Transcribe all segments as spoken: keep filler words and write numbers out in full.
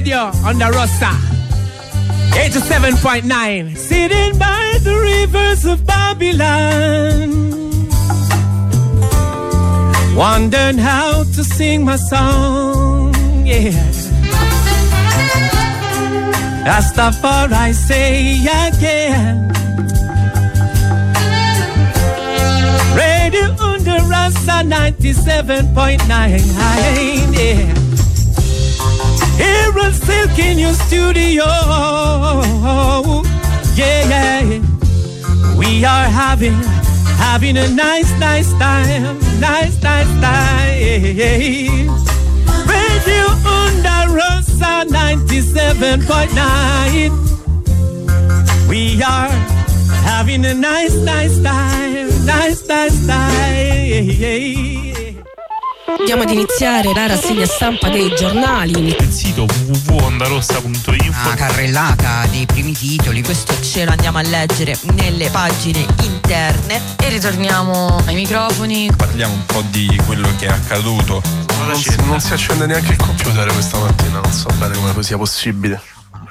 Radio on the Rossa. eighty-seven point nine. Sitting by the rivers of Babylon, wondering how to sing my song, yeah. Rastafari say again. Radio under Rasta ninety-seven point nine, yeah. Here on Silk in your studio, yeah, yeah. We are having, having a nice, nice time, nice, nice time. Radio under Rosa ninety-seven point nine. We are having a nice, nice time, nice, nice time. Andiamo ad iniziare la rassegna stampa dei giornali. Il sito w w w punto ondarossa punto info. Una carrellata dei primi titoli. Questo ce lo andiamo a leggere nelle pagine interne. E ritorniamo ai microfoni. Parliamo un po' di quello che è accaduto. Non si, non si accende neanche il computer questa mattina. Non so bene come sia possibile.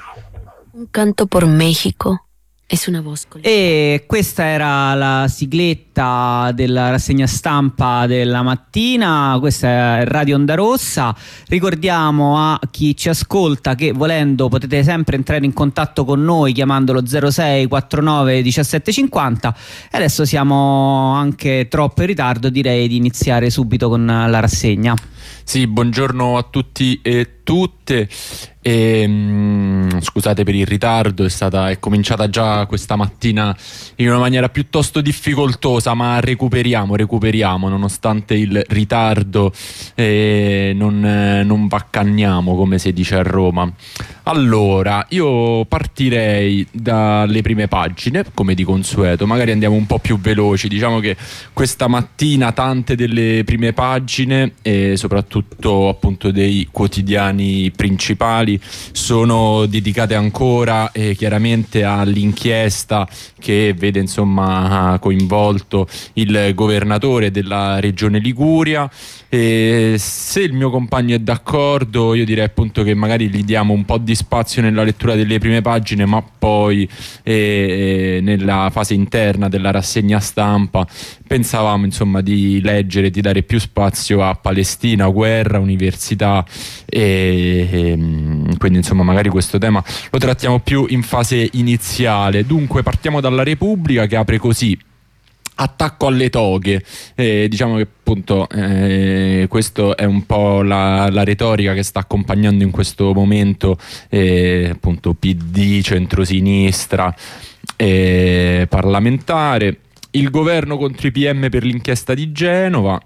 Un canto por México. Es una voz. E questa era la sigletta della rassegna stampa della mattina. Questa è Radio Onda Rossa. Ricordiamo a chi ci ascolta che volendo potete sempre entrare in contatto con noi chiamandolo zero sei quarantanove diciassette cinquanta. E adesso siamo anche troppo in ritardo, direi di iniziare subito con la rassegna. Sì, buongiorno a tutti e tutte. E, mh, scusate per il ritardo, è stata è cominciata già questa mattina in una maniera piuttosto difficoltosa, ma recuperiamo, recuperiamo nonostante il ritardo, e non, eh, non vaccanniamo come si dice a Roma. Allora, io partirei dalle prime pagine, come di consueto, magari andiamo un po' più veloci. Diciamo che questa mattina tante delle prime pagine e soprattutto appunto dei quotidiani principali sono dedicate ancora eh, chiaramente all'inchiesta che vede insomma coinvolto il governatore della regione Liguria. E se il mio compagno è d'accordo, io direi appunto che magari gli diamo un po' di spazio nella lettura delle prime pagine, ma poi eh, nella fase interna della rassegna stampa pensavamo insomma di leggere, di dare più spazio a Palestina, guerra, università e, e quindi insomma magari questo tema lo trattiamo più in fase iniziale. Dunque partiamo dalla Repubblica, che apre così: attacco alle toghe. Eh, diciamo che appunto eh, questo è un po' la, la retorica che sta accompagnando in questo momento eh, appunto P D, centrosinistra eh, parlamentare. Il governo contro i P M per l'inchiesta di Genova.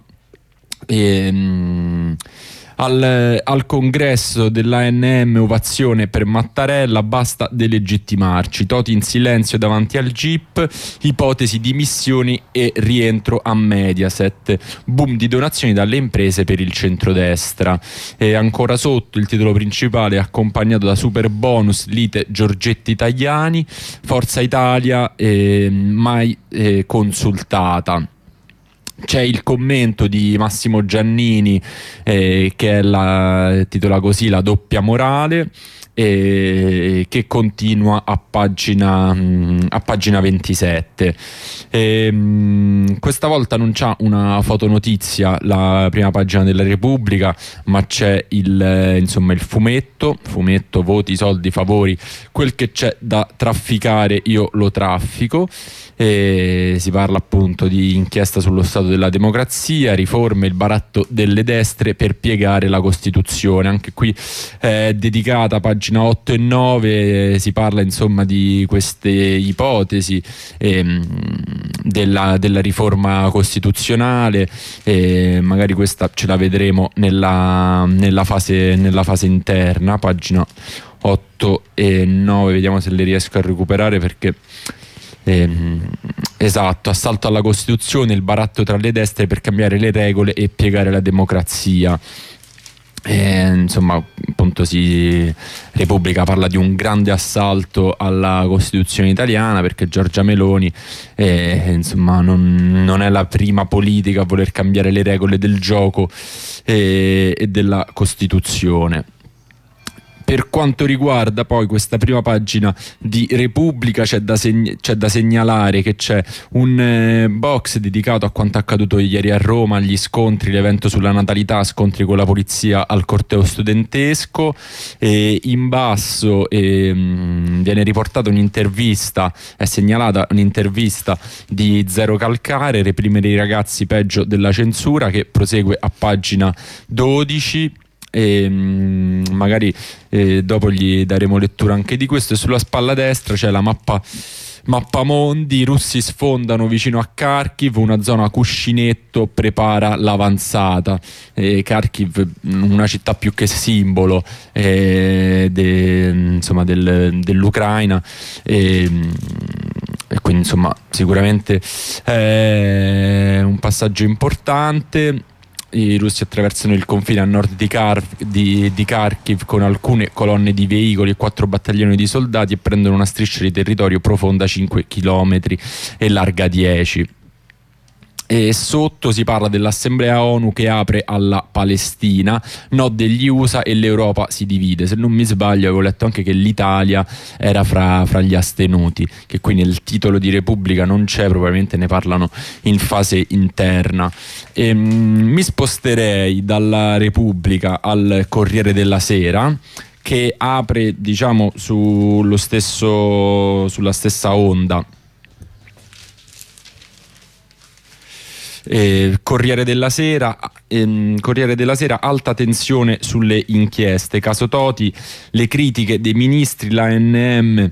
ehm Al, al congresso dell'A N M ovazione per Mattarella, basta delegittimarci. Toti in silenzio davanti al G I P, ipotesi di missioni e rientro a Mediaset, boom di donazioni dalle imprese per il centrodestra. E ancora sotto il titolo principale accompagnato da super bonus, lite Giorgetti Tajani, Forza Italia eh, mai eh, consultata. C'è il commento di Massimo Giannini eh, che è la, titola così la doppia morale, eh, che continua a pagina, mh, a pagina ventisette. E, mh, questa volta non c'ha una fotonotizia la prima pagina della Repubblica, ma c'è il, eh, insomma, il fumetto, fumetto voti, soldi, favori, quel che c'è da trafficare io lo traffico. E si parla appunto di inchiesta sullo stato della democrazia, riforme, il baratto delle destre per piegare la Costituzione. Anche qui è dedicata, pagina otto e nove, si parla insomma di queste ipotesi ehm, della, della riforma costituzionale, e magari questa ce la vedremo nella, nella, fase, nella fase interna, pagina otto e nove, vediamo se le riesco a recuperare perché Eh, esatto, assalto alla Costituzione, il baratto tra le destre per cambiare le regole e piegare la democrazia. Eh, insomma, appunto, si, Repubblica parla di un grande assalto alla Costituzione italiana, perché Giorgia Meloni eh, insomma non, non è la prima politica a voler cambiare le regole del gioco eh, e della Costituzione. Per quanto riguarda poi questa prima pagina di Repubblica, c'è da, segn- c'è da segnalare che c'è un eh, box dedicato a quanto accaduto ieri a Roma, agli scontri, l'evento sulla natalità, scontri con la polizia al corteo studentesco. E in basso eh, mh, viene riportata un'intervista, è segnalata un'intervista di Zero Calcare, reprimere i ragazzi peggio della censura, che prosegue a pagina dodici. E mh, magari eh, dopo gli daremo lettura anche di questo. E sulla spalla destra c'è la mappa mappa mondi. I russi sfondano vicino a Kharkiv, una zona cuscinetto prepara l'avanzata. eh, Kharkiv, una città più che simbolo eh, de, insomma del, dell'Ucraina, e, e quindi insomma sicuramente è un passaggio importante. I russi attraversano il confine a nord di, Kar- di, di Kharkiv con alcune colonne di veicoli e quattro battaglioni di soldati, e prendono una striscia di territorio profonda cinque chilometri e larga dieci. E sotto si parla dell'Assemblea ONU che apre alla Palestina, no degli U S A, e l'Europa si divide. Se non mi sbaglio avevo letto anche che l'Italia era fra, fra gli astenuti, che qui nel titolo di Repubblica non c'è, probabilmente ne parlano in fase interna. E, mm, mi sposterei dalla Repubblica al Corriere della Sera, che apre, diciamo, sullo stesso, sulla stessa onda. Eh, Corriere della Sera, ehm, Corriere della Sera, alta tensione sulle inchieste, caso Toti, le critiche dei ministri, l'A N M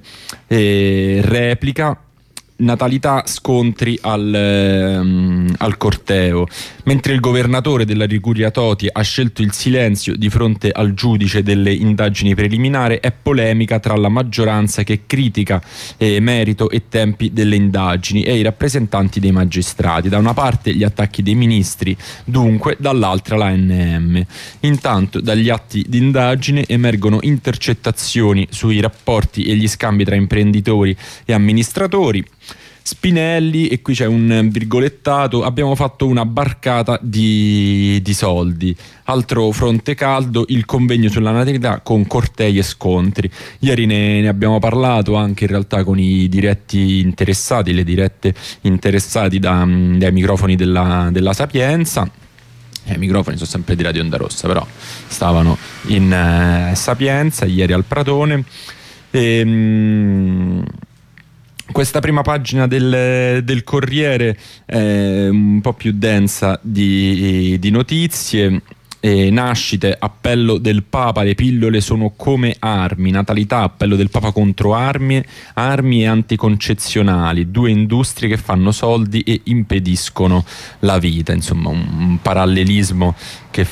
eh, replica, natalità, scontri al, ehm, al corteo. Mentre il governatore della Liguria Toti ha scelto il silenzio di fronte al giudice delle indagini preliminari, è polemica tra la maggioranza che critica eh, merito e tempi delle indagini e i rappresentanti dei magistrati. Da una parte gli attacchi dei ministri, dunque, dall'altra l'A N M. Intanto dagli atti di indagine emergono intercettazioni sui rapporti e gli scambi tra imprenditori e amministratori. Spinelli, e qui c'è un virgolettato, abbiamo fatto una barcata di, di soldi. Altro fronte caldo, il convegno sulla natalità con cortei e scontri. Ieri ne, ne abbiamo parlato anche in realtà con i diretti interessati, le dirette interessati da, dai microfoni della, della Sapienza. I microfoni sono sempre di Radio Onda Rossa, però stavano in eh, Sapienza ieri al Pratone. E, mh, questa prima pagina del, del Corriere è un po' più densa di, di notizie. E nascite, appello del Papa, le pillole sono come armi, natalità, appello del Papa contro armi, armi e anticoncezionali, due industrie che fanno soldi e impediscono la vita. Insomma, un, un parallelismo che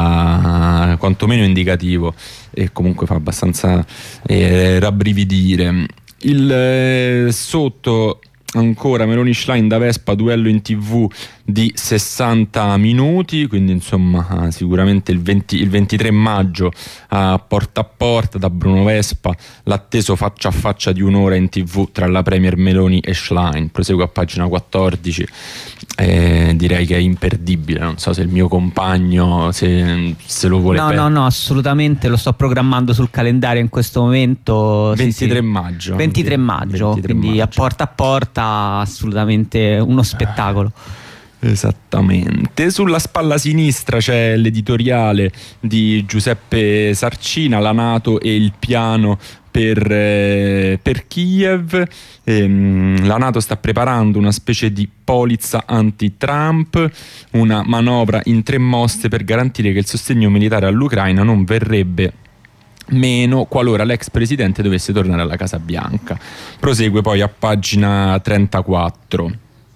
fa quantomeno indicativo e comunque fa abbastanza eh, rabbrividire. Il eh, sotto ancora Meloni Schlein da Vespa, duello in tv di sessanta minuti, quindi insomma sicuramente il, venti, il ventitré maggio a porta a porta da Bruno Vespa, l'atteso faccia a faccia di un'ora in tv tra la premier Meloni e Schlein. Proseguo a pagina quattordici, eh, direi che è imperdibile, non so se il mio compagno se, se lo vuole. No, no, no, assolutamente, lo sto programmando sul calendario in questo momento. ventitré sì, sì. maggio ventitré maggio, ventitré quindi maggio. A porta a porta assolutamente uno spettacolo. Esattamente. Sulla spalla sinistra c'è l'editoriale di Giuseppe Sarcina, la NATO e il piano per, eh, per Kiev. Ehm, la NATO sta preparando una specie di polizza anti-Trump, una manovra in tre mosse per garantire che il sostegno militare all'Ucraina non verrebbe meno qualora l'ex presidente dovesse tornare alla Casa Bianca. Prosegue poi a pagina trentaquattro.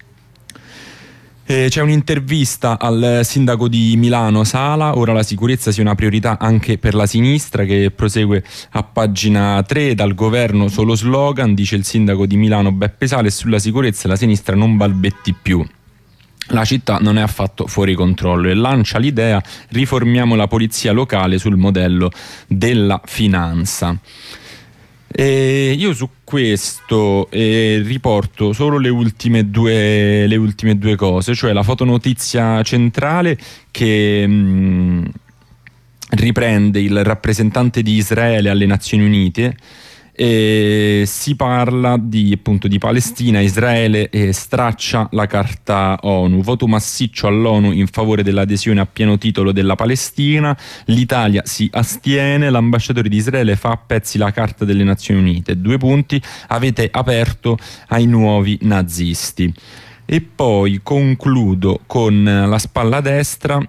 Eh, c'è un'intervista al sindaco di Milano Sala, ora la sicurezza sia una priorità anche per la sinistra, che prosegue a pagina tre. Dal governo solo slogan, dice il sindaco di Milano Beppe Sala, e sulla sicurezza la sinistra non balbetti più. La città non è affatto fuori controllo e lancia l'idea: riformiamo la polizia locale sul modello della finanza. E io su questo eh, riporto solo le ultime due le ultime due cose, cioè la fotonotizia centrale che mh, riprende il rappresentante di Israele alle Nazioni Unite. E si parla di, appunto, di Palestina. Israele e straccia la carta ONU, voto massiccio all'ONU in favore dell'adesione a pieno titolo della Palestina, l'Italia si astiene, l'ambasciatore di Israele fa a pezzi la carta delle Nazioni Unite, due punti, avete aperto ai nuovi nazisti. E poi concludo con La spalla destra,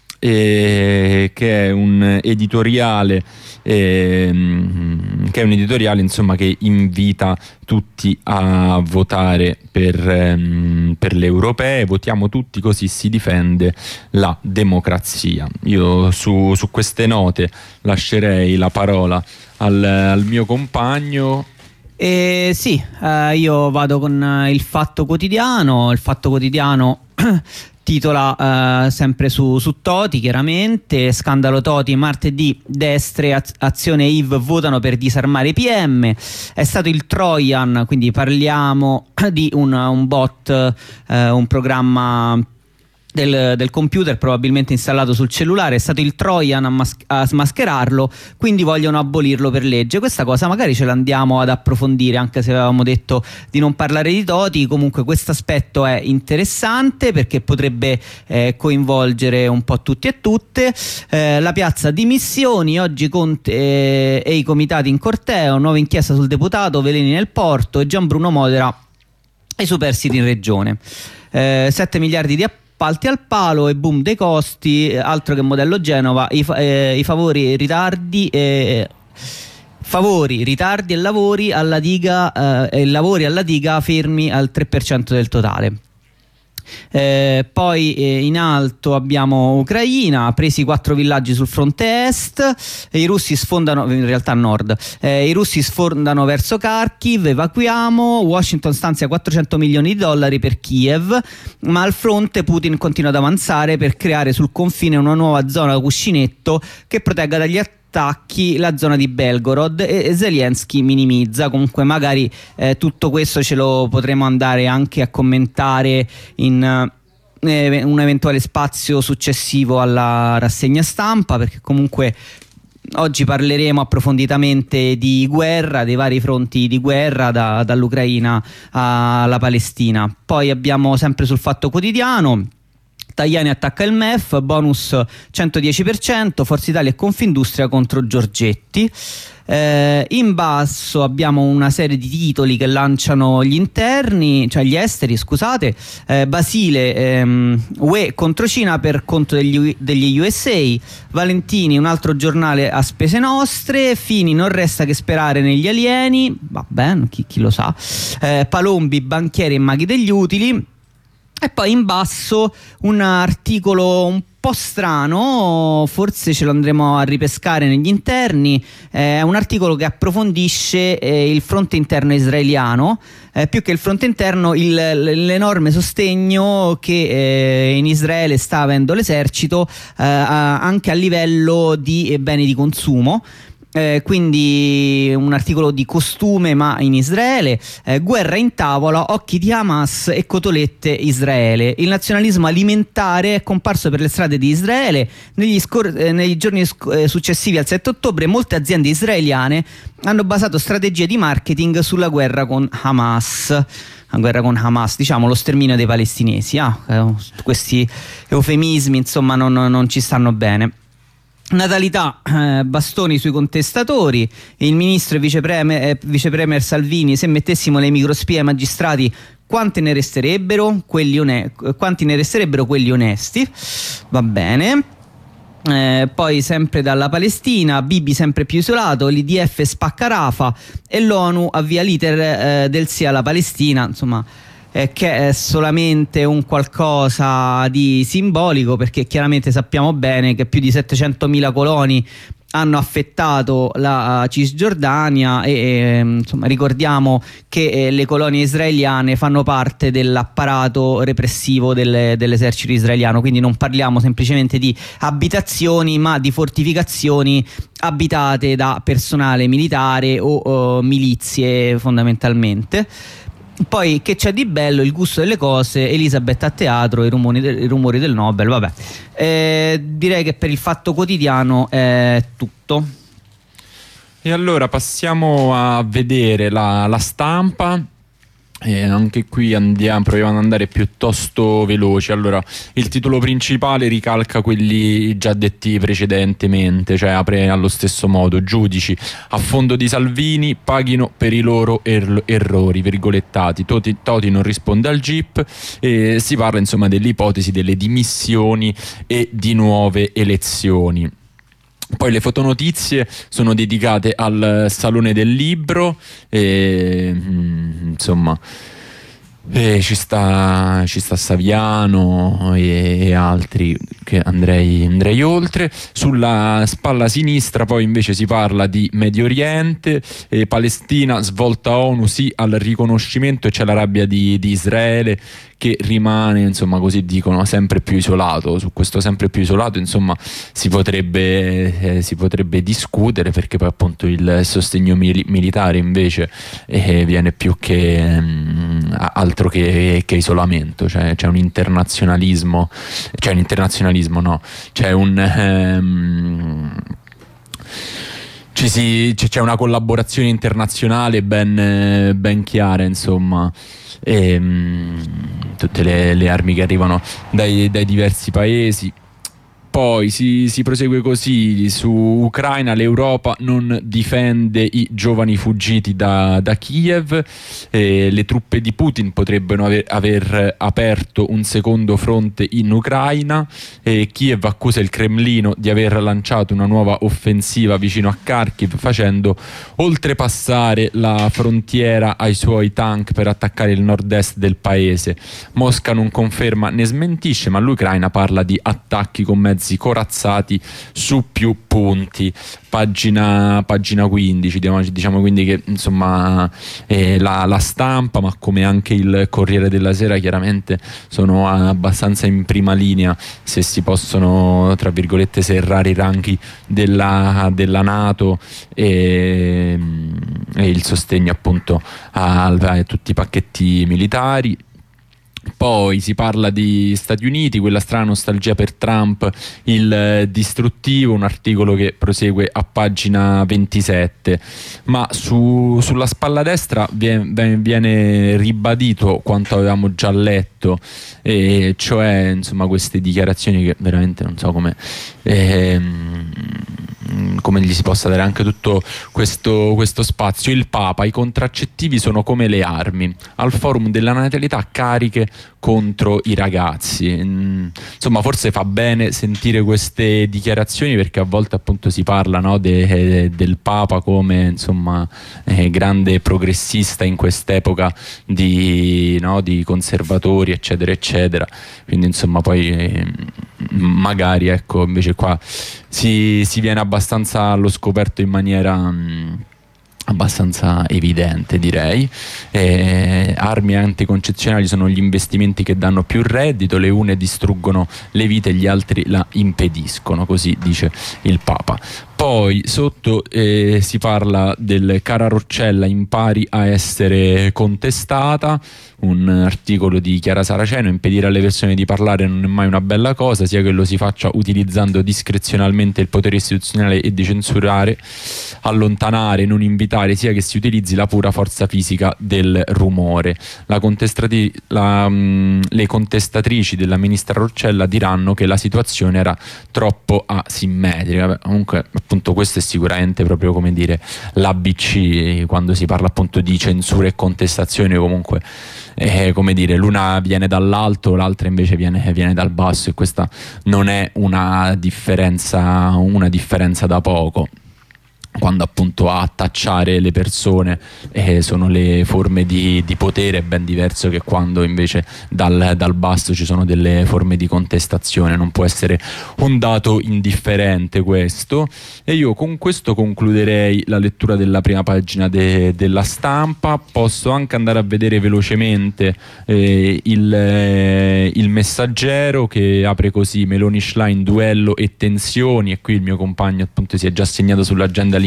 eh, che è un editoriale eh, che è un editoriale insomma che invita tutti a votare per, ehm, per le europee. Votiamo tutti così si difende la democrazia. Io su, su queste note lascerei la parola al, al mio compagno. Eh, sì, eh, io vado con il Fatto Quotidiano. Il Fatto Quotidiano titola eh, sempre su, su Toti, chiaramente: scandalo Toti, martedì destre, az- azione I V votano per disarmare i P M. È stato il Trojan, quindi parliamo di un, un bot, eh, un programma Del, del computer probabilmente installato sul cellulare. È stato il Trojan a, mas- a smascherarlo, quindi vogliono abolirlo per legge. Questa cosa magari ce l'andiamo ad approfondire, anche se avevamo detto di non parlare di Toti. Comunque questo aspetto è interessante perché potrebbe eh, coinvolgere un po' tutti e tutte. eh, La piazza dimissioni, oggi Conte eh, e i comitati in corteo, nuova inchiesta sul deputato, veleni nel porto, e Gian Bruno modera i superstiti in regione. eh, sette miliardi di appalti al palo e boom dei costi, altro che modello Genova. I, fa- eh, i favori, ritardi e favori, ritardi e lavori alla diga eh, e lavori alla diga fermi al tre per cento del totale. Eh, poi eh, in alto abbiamo Ucraina, presi quattro villaggi sul fronte est, e i russi sfondano, in realtà nord, eh, i russi sfondano verso Kharkiv, evacuiamo, Washington stanzia quattrocento milioni di dollari per Kiev, ma al fronte Putin continua ad avanzare per creare sul confine una nuova zona cuscinetto che protegga dagli attacchi attacchi la zona di Belgorod, e Zelensky minimizza. Comunque magari eh, tutto questo ce lo potremo andare anche a commentare in eh, un eventuale spazio successivo alla rassegna stampa, perché comunque oggi parleremo approfonditamente di guerra, dei vari fronti di guerra, da, dall'Ucraina alla Palestina. Poi abbiamo sempre sul Fatto Quotidiano: Tajani attacca il M E F, bonus centodieci per cento, Forza Italia e Confindustria contro Giorgetti. Eh, in basso abbiamo una serie di titoli che lanciano gli interni, cioè gli esteri, scusate. eh, Basile, ehm, U E contro Cina per conto degli, degli U S A. Valentini, un altro giornale a spese nostre. Fini, non resta che sperare negli alieni, vabbè, chi, chi lo sa. eh, Palombi, banchieri e maghi degli utili. E poi in basso un articolo un po' strano, forse ce lo andremo a ripescare negli interni. È un articolo che approfondisce eh, il fronte interno israeliano, eh, più che il fronte interno, il, l'enorme sostegno che eh, in Israele sta avendo l'esercito eh, anche a livello di eh, beni di consumo. Eh, quindi un articolo di costume ma in Israele. eh, guerra in tavola, occhi di Hamas e cotolette Israele. Il nazionalismo alimentare è comparso per le strade di Israele negli, scor- eh, negli giorni sc- eh, successivi al sette ottobre. Molte aziende israeliane hanno basato strategie di marketing sulla guerra con Hamas. La guerra con Hamas, diciamo lo sterminio dei palestinesi. ah, eh, questi eufemismi insomma non, non ci stanno bene. Natalità, eh, bastoni sui contestatori. Il ministro e vicepremier, eh, vicepremier Salvini: se mettessimo le microspie ai magistrati, quanti ne resterebbero? Quelli one- quanti ne resterebbero quelli onesti? Va bene. Eh, poi sempre dalla Palestina, Bibi sempre più isolato, l'I D F spacca Rafa e l'ONU avvia l'iter eh, del sì alla Palestina. Insomma, Eh, che è solamente un qualcosa di simbolico, perché chiaramente sappiamo bene che più di settecentomila coloni hanno affettato la Cisgiordania e, e insomma ricordiamo che eh, le colonie israeliane fanno parte dell'apparato repressivo del, dell'esercito israeliano, quindi non parliamo semplicemente di abitazioni ma di fortificazioni abitate da personale militare o, o milizie fondamentalmente. Poi che c'è di bello, il gusto delle cose, Elisabeth a teatro, i rumori, de- i rumori del Nobel, vabbè. Eh, direi che per il Fatto Quotidiano è tutto. E allora passiamo a vedere la, la Stampa. E anche qui andiamo, proviamo ad andare piuttosto veloci. Allora, il titolo principale ricalca quelli già detti precedentemente, cioè apre allo stesso modo: giudici a fondo di Salvini paghino per i loro er- errori, virgolettati. Toti, Toti non risponde al G I P, e si parla insomma dell'ipotesi delle dimissioni e di nuove elezioni. Poi le fotonotizie sono dedicate al Salone del Libro e insomma e ci sta ci sta Saviano e, e altri che andrei, andrei oltre. Sulla spalla sinistra poi invece si parla di Medio Oriente, e Palestina, svolta ONU sì al riconoscimento, e c'è la rabbia di, di Israele che rimane, insomma, così dicono, sempre più isolato. Su questo sempre più isolato, insomma, si potrebbe eh, si potrebbe discutere, perché poi appunto il sostegno mili- militare invece eh, viene più che mh, altro che, che isolamento, cioè c'è un internazionalismo, c'è un internazionalismo no, c'è un ehm, ci si, c'è una collaborazione internazionale ben, ben chiara, insomma. E, mh, tutte le, le armi che arrivano dai, dai diversi paesi. Poi si, si prosegue così su Ucraina: l'Europa non difende i giovani fuggiti da, da Kiev, e le truppe di Putin potrebbero aver, aver aperto un secondo fronte in Ucraina, e Kiev accusa il Cremlino di aver lanciato una nuova offensiva vicino a Kharkiv, facendo oltrepassare la frontiera ai suoi tank per attaccare il nord-est del paese. Mosca non conferma né smentisce, ma l'Ucraina parla di attacchi con mezzi corazzati su più punti. Pagina, pagina quindici, diciamo, diciamo quindi che insomma eh, la, la Stampa, ma come anche il Corriere della Sera, chiaramente sono abbastanza in prima linea, se si possono tra virgolette serrare i ranghi della, della NATO e, e il sostegno appunto a, a tutti i pacchetti militari. Poi si parla di Stati Uniti, quella strana nostalgia per Trump, il eh, distruttivo, un articolo che prosegue a pagina ventisette. Ma su, sulla spalla destra viene, viene ribadito quanto avevamo già letto, e cioè insomma queste dichiarazioni che veramente non so come ehm, come gli si possa dare anche tutto questo, questo spazio. Il Papa: i contraccettivi sono come le armi, al forum della natalità cariche contro i ragazzi. Insomma, forse fa bene sentire queste dichiarazioni, perché a volte appunto si parla, no, de, del Papa come insomma eh, grande progressista in quest'epoca di, no, di conservatori eccetera eccetera, quindi insomma poi eh, magari ecco invece qua si, si viene abbastanza allo scoperto in maniera mh, abbastanza evidente, direi. Eh, armi anticoncezionali sono gli investimenti che danno più reddito, le une distruggono le vite, gli altri la impediscono, così dice il Papa. Poi sotto eh, si parla del Cara Roccella impari a essere contestata, un articolo di Chiara Saraceno: impedire alle persone di parlare non è mai una bella cosa, sia che lo si faccia utilizzando discrezionalmente il potere istituzionale e di censurare, allontanare, non invitare, sia che si utilizzi la pura forza fisica del rumore. La contestati- la, mh, le contestatrici della ministra Roccella diranno che la situazione era troppo asimmetrica. Beh, comunque appunto questo è sicuramente proprio, come dire, l'A B C quando si parla appunto di censura e contestazione. Comunque eh, come dire, l'una viene dall'alto, l'altra invece viene, viene dal basso, e questa non è una differenza una differenza da poco, quando appunto a tacciare le persone eh, sono le forme di, di potere. È ben diverso che quando invece dal, dal basso ci sono delle forme di contestazione. Non può essere un dato indifferente questo. E io con questo concluderei la lettura della prima pagina de, della Stampa. Posso anche andare a vedere velocemente eh, il, eh, il Messaggero, che apre così: Meloni Schlein, duello e tensioni, e qui il mio compagno appunto si è già segnato sull'agenda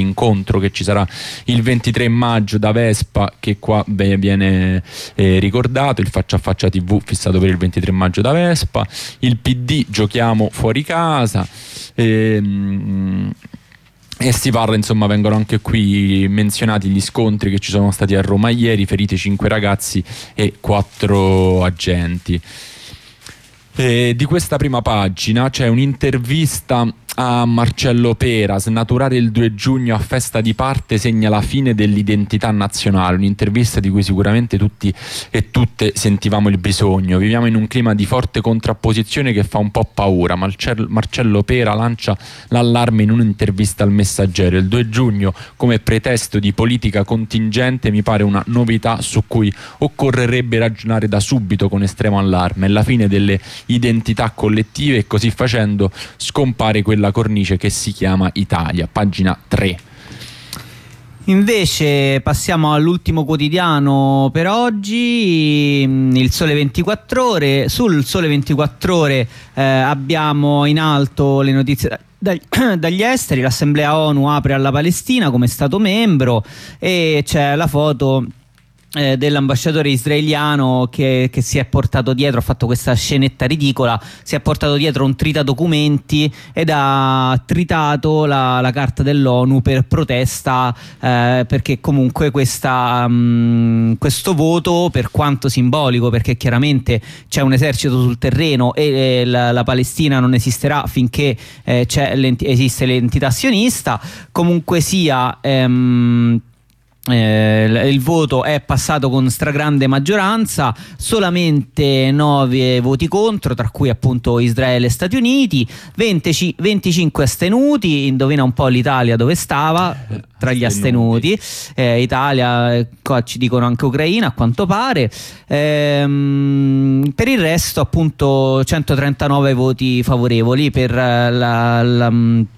l'incontro che ci sarà il ventitré maggio da Vespa, che qua beh, viene eh, ricordato, il Faccia a Faccia tivù fissato per il ventitré maggio da Vespa, il P D Giochiamo fuori casa, ehm, e si parla, insomma, vengono anche qui menzionati gli scontri che ci sono stati a Roma ieri, feriti cinque ragazzi e quattro agenti. E di questa prima pagina c'è un'intervista a Marcello Pera. Snaturare il due giugno a festa di parte segna la fine dell'identità nazionale, un'intervista di cui sicuramente tutti e tutte sentivamo il bisogno. Viviamo in un clima di forte contrapposizione che fa un po' paura. Marcello, Marcello Pera lancia l'allarme in un'intervista al Messaggero. Il due giugno come pretesto di politica contingente mi pare una novità su cui occorrerebbe ragionare da subito con estremo allarme. È la fine delle identità collettive e così facendo scompare quella la cornice che si chiama Italia. Pagina tre. Invece passiamo all'ultimo quotidiano per oggi, il Sole ventiquattro Ore. Sul Sole ventiquattro Ore eh, abbiamo in alto le notizie da, dagli esteri. L'Assemblea ONU apre alla Palestina come Stato membro e c'è la foto Eh, dell'ambasciatore israeliano che, che si è portato dietro, ha fatto questa scenetta ridicola, si è portato dietro un tritadocumenti ed ha tritato la, la carta dell'ONU per protesta, eh, perché comunque questa, mh, questo voto, per quanto simbolico, perché chiaramente c'è un esercito sul terreno e eh, la, la Palestina non esisterà finché eh, c'è esiste l'entità sionista, comunque sia ehm, Eh, il voto è passato con stragrande maggioranza, solamente nove voti contro, tra cui appunto Israele e Stati Uniti, venti, venticinque astenuti. Indovina un po' l'Italia dove stava tra gli astenuti. eh, Italia, qua ci dicono anche Ucraina a quanto pare. Ehm, per il resto appunto centotrentanove voti favorevoli per la, la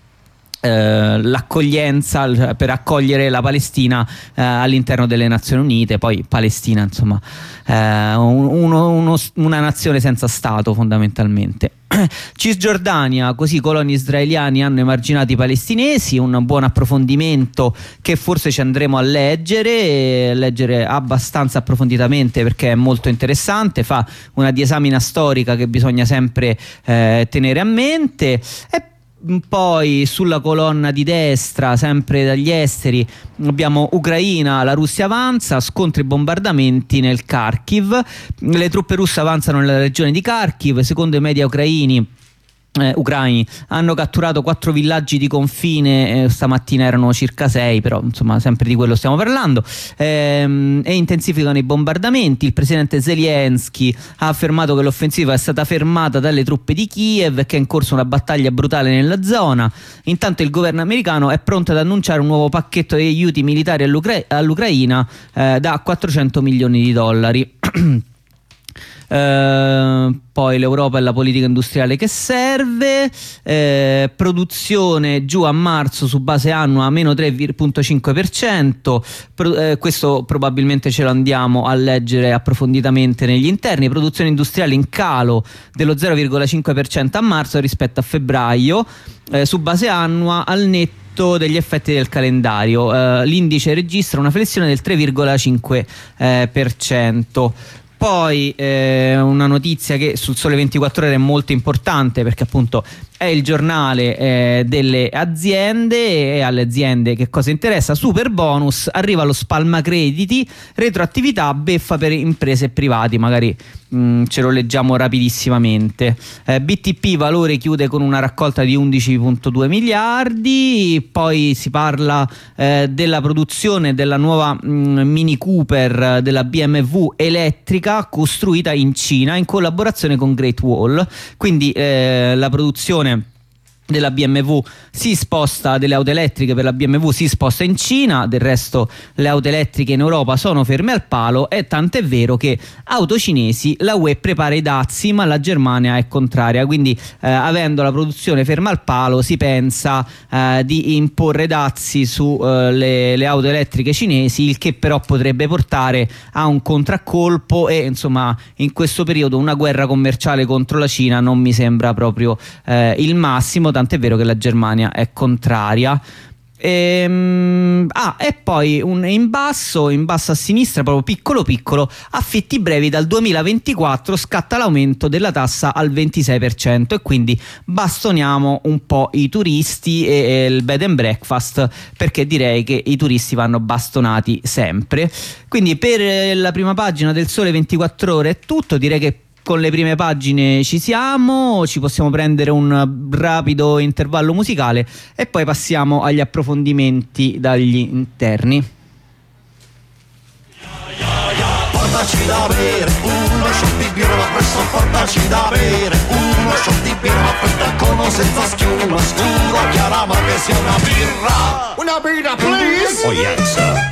Uh, l'accoglienza, per accogliere la Palestina uh, all'interno delle Nazioni Unite. Poi Palestina, insomma, uh, uno, uno, una nazione senza Stato fondamentalmente. Cisgiordania, così coloni israeliani hanno emarginato i palestinesi, un buon approfondimento che forse ci andremo a leggere, leggere abbastanza approfonditamente perché è molto interessante, fa una disamina storica che bisogna sempre eh, tenere a mente. E poi sulla colonna di destra, sempre dagli esteri, abbiamo Ucraina, la Russia avanza, scontri e bombardamenti nel Kharkiv, le truppe russe avanzano nella regione di Kharkiv, secondo i media ucraini Eh, ucraini hanno catturato quattro villaggi di confine, eh, stamattina erano circa sei, però insomma sempre di quello stiamo parlando, ehm, e intensificano i bombardamenti. Il presidente Zelensky ha affermato che l'offensiva è stata fermata dalle truppe di Kiev, che è in corso una battaglia brutale nella zona. Intanto il governo americano è pronto ad annunciare un nuovo pacchetto di aiuti militari all'Ucra- all'Ucraina eh, da quattrocento milioni di dollari. Uh, poi l'Europa e la politica industriale che serve, eh, produzione giù a marzo su base annua meno tre virgola cinque per cento. Pro, eh, questo probabilmente ce lo andiamo a leggere approfonditamente negli interni. Produzione industriale in calo dello zero virgola cinque per cento a marzo rispetto a febbraio, eh, su base annua al netto degli effetti del calendario. Uh, l'indice registra una flessione del tre virgola cinque per cento. Poi eh, una notizia che sul Sole ventiquattro Ore è molto importante, perché appunto è il giornale eh, delle aziende, e alle aziende che cosa interessa? Super bonus, arriva lo spalma crediti, retroattività, beffa per imprese e privati, magari mh, ce lo leggiamo rapidissimamente. eh, B T P Valore chiude con una raccolta di undici virgola due miliardi. Poi si parla eh, della produzione della nuova mh, Mini Cooper della B M W elettrica costruita in Cina in collaborazione con Great Wall, quindi eh, la produzione della B M W si sposta, delle auto elettriche per la B M W si sposta in Cina. Del resto le auto elettriche in Europa sono ferme al palo, e tant'è vero che auto cinesi la U E prepara i dazi, ma la Germania è contraria, quindi eh, avendo la produzione ferma al palo si pensa eh, di imporre dazi su eh, le, le auto elettriche cinesi, il che però potrebbe portare a un contraccolpo, e insomma in questo periodo una guerra commerciale contro la Cina non mi sembra proprio eh, il massimo, tant'è vero che la Germania è contraria. Ehm, ah, e poi un, in basso, in basso a sinistra, proprio piccolo piccolo, affitti brevi dal duemilaventiquattro scatta l'aumento della tassa al ventisei per cento e quindi bastoniamo un po' i turisti e, e il bed and breakfast, perché direi che i turisti vanno bastonati sempre. Quindi per la prima pagina del Sole ventiquattro Ore è tutto, direi che con le prime pagine ci siamo, ci possiamo prendere un rapido intervallo musicale e poi passiamo agli approfondimenti dagli interni. Portaci da bere, uno shot di birra ma presto, portaci da bere, uno shot di birra ma fredda con o senza schiuma, scuro, chiara ma che sia una birra. Una birra please? Oh yes.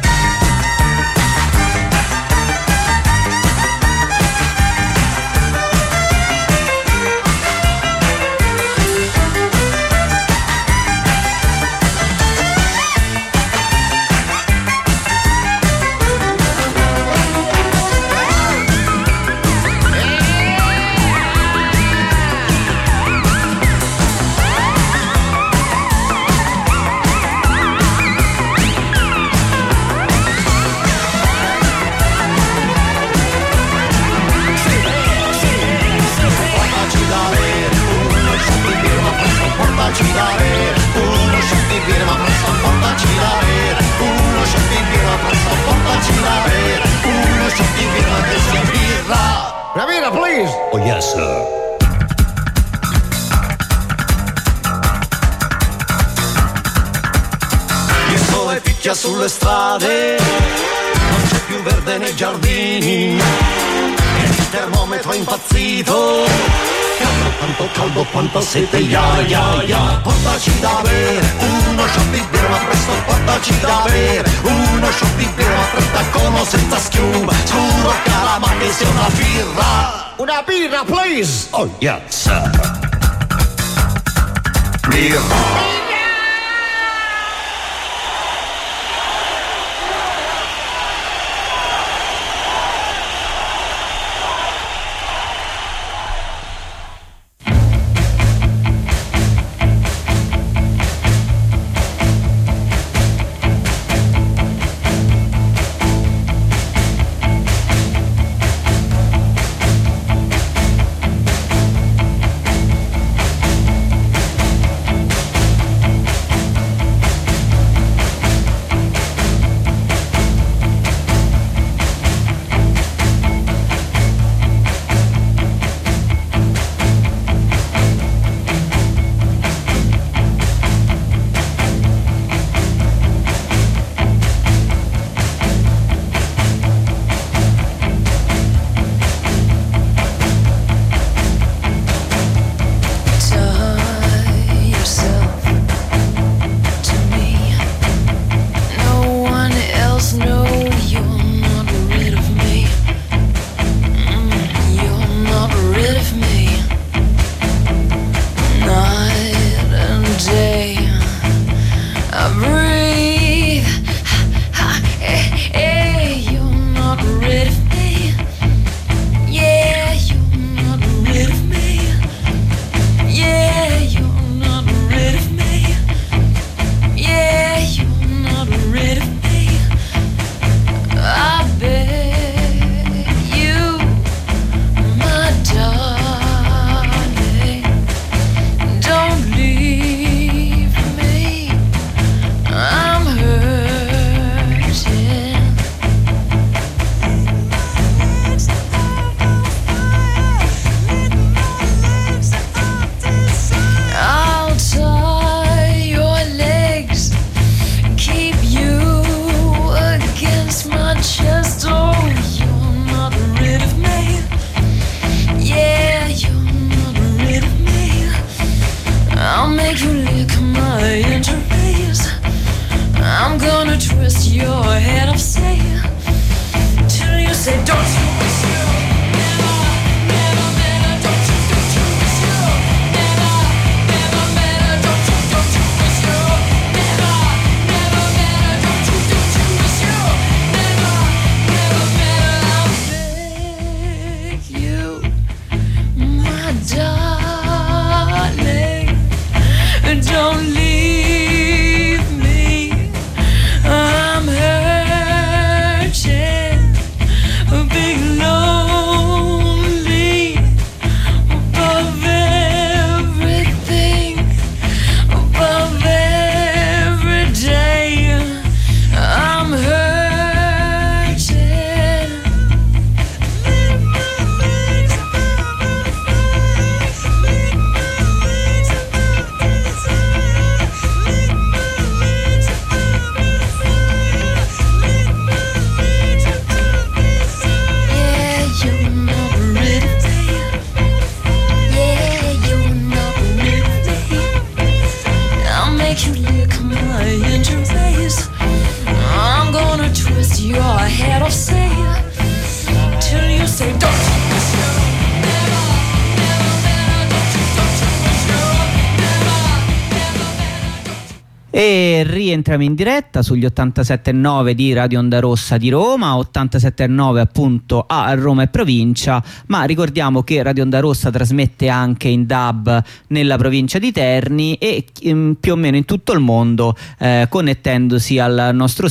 Portaci da bere, uno shot di birra ma presto, portaci da bere, uno shot di birra presto, portaci da bere, uno shot di birra che sia birra. Una birra please? Oh yes sir. Il sole picchia sulle strade, non c'è più verde nei giardini, e il termometro è impazzito. Caldo, quanto caldo, quanta sete, ya, ya, ya. Portaci da bere, uno shot di birra ma presto, portaci da bere, uno shot di birra ma fredda con o senza schiuma, scuro, cara ma che sia una birra. Una birra please? Oh yes. Birra. Don't leave me. E rientriamo in diretta sugli ottantasette virgola nove di Radio Onda Rossa di Roma, ottantasette virgola nove appunto a Roma e provincia, ma ricordiamo che Radio Onda Rossa trasmette anche in D A B nella provincia di Terni e ehm, più o meno in tutto il mondo, eh, connettendosi al nostro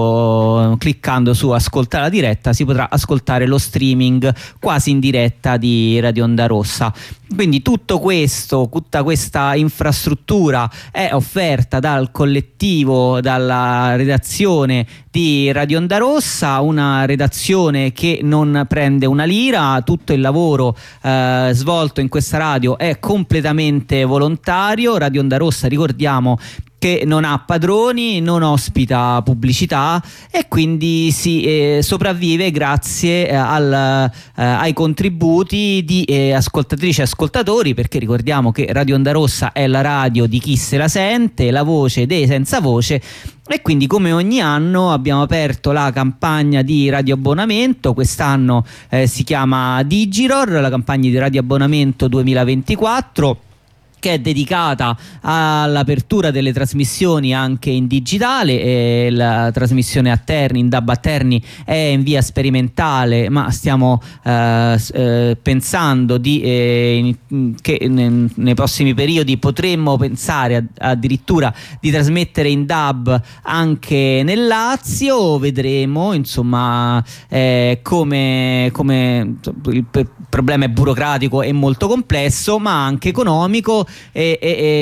sito, cliccando su Ascolta la diretta, si potrà ascoltare lo streaming quasi in diretta di Radio Onda Rossa. Quindi tutto questo, tutta questa infrastruttura è offerta dal collettivo, dalla redazione di Radio Onda Rossa, una redazione che non prende una lira, tutto il lavoro eh, svolto in questa radio è completamente volontario. Radio Onda Rossa, ricordiamo, che non ha padroni, non ospita pubblicità e quindi si eh, sopravvive grazie eh, al, eh, ai contributi di eh, ascoltatrici e ascoltatori, perché ricordiamo che Radio Onda Rossa è la radio di chi se la sente, la voce dei senza voce. E quindi come ogni anno abbiamo aperto la campagna di radioabbonamento. Quest'anno eh, si chiama Digiror, la campagna di radioabbonamento duemilaventiquattro, che è dedicata all'apertura delle trasmissioni anche in digitale. E la trasmissione a Terni, in D A B a Terni, è in via sperimentale, ma stiamo eh, eh, pensando di, eh, in, che ne, nei prossimi periodi potremmo pensare a, addirittura di trasmettere in D A B anche nel Lazio. Vedremo insomma eh, come, come il problema è burocratico e molto complesso, ma anche economico. E,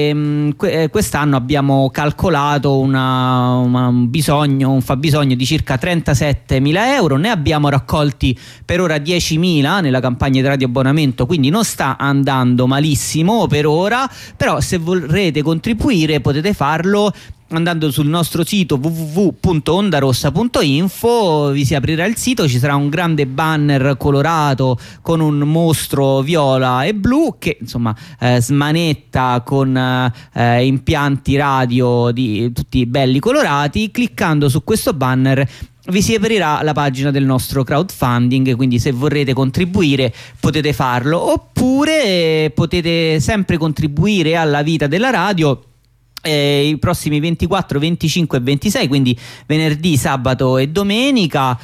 e, e quest'anno abbiamo calcolato una, una, un bisogno, un fabbisogno di circa trentasettemila euro. Ne abbiamo raccolti per ora diecimila nella campagna di radioabbonamento, quindi non sta andando malissimo per ora, però se vorrete contribuire potete farlo andando sul nostro sito w w w punto ondarossa punto info. Vi si aprirà il sito, ci sarà un grande banner colorato con un mostro viola e blu che insomma eh, smanetta con eh, impianti radio di tutti belli colorati. Cliccando su questo banner vi si aprirà la pagina del nostro crowdfunding, quindi se vorrete contribuire potete farlo, oppure potete sempre contribuire alla vita della radio Eh, i prossimi ventiquattro, venticinque e ventisei, quindi venerdì, sabato e domenica,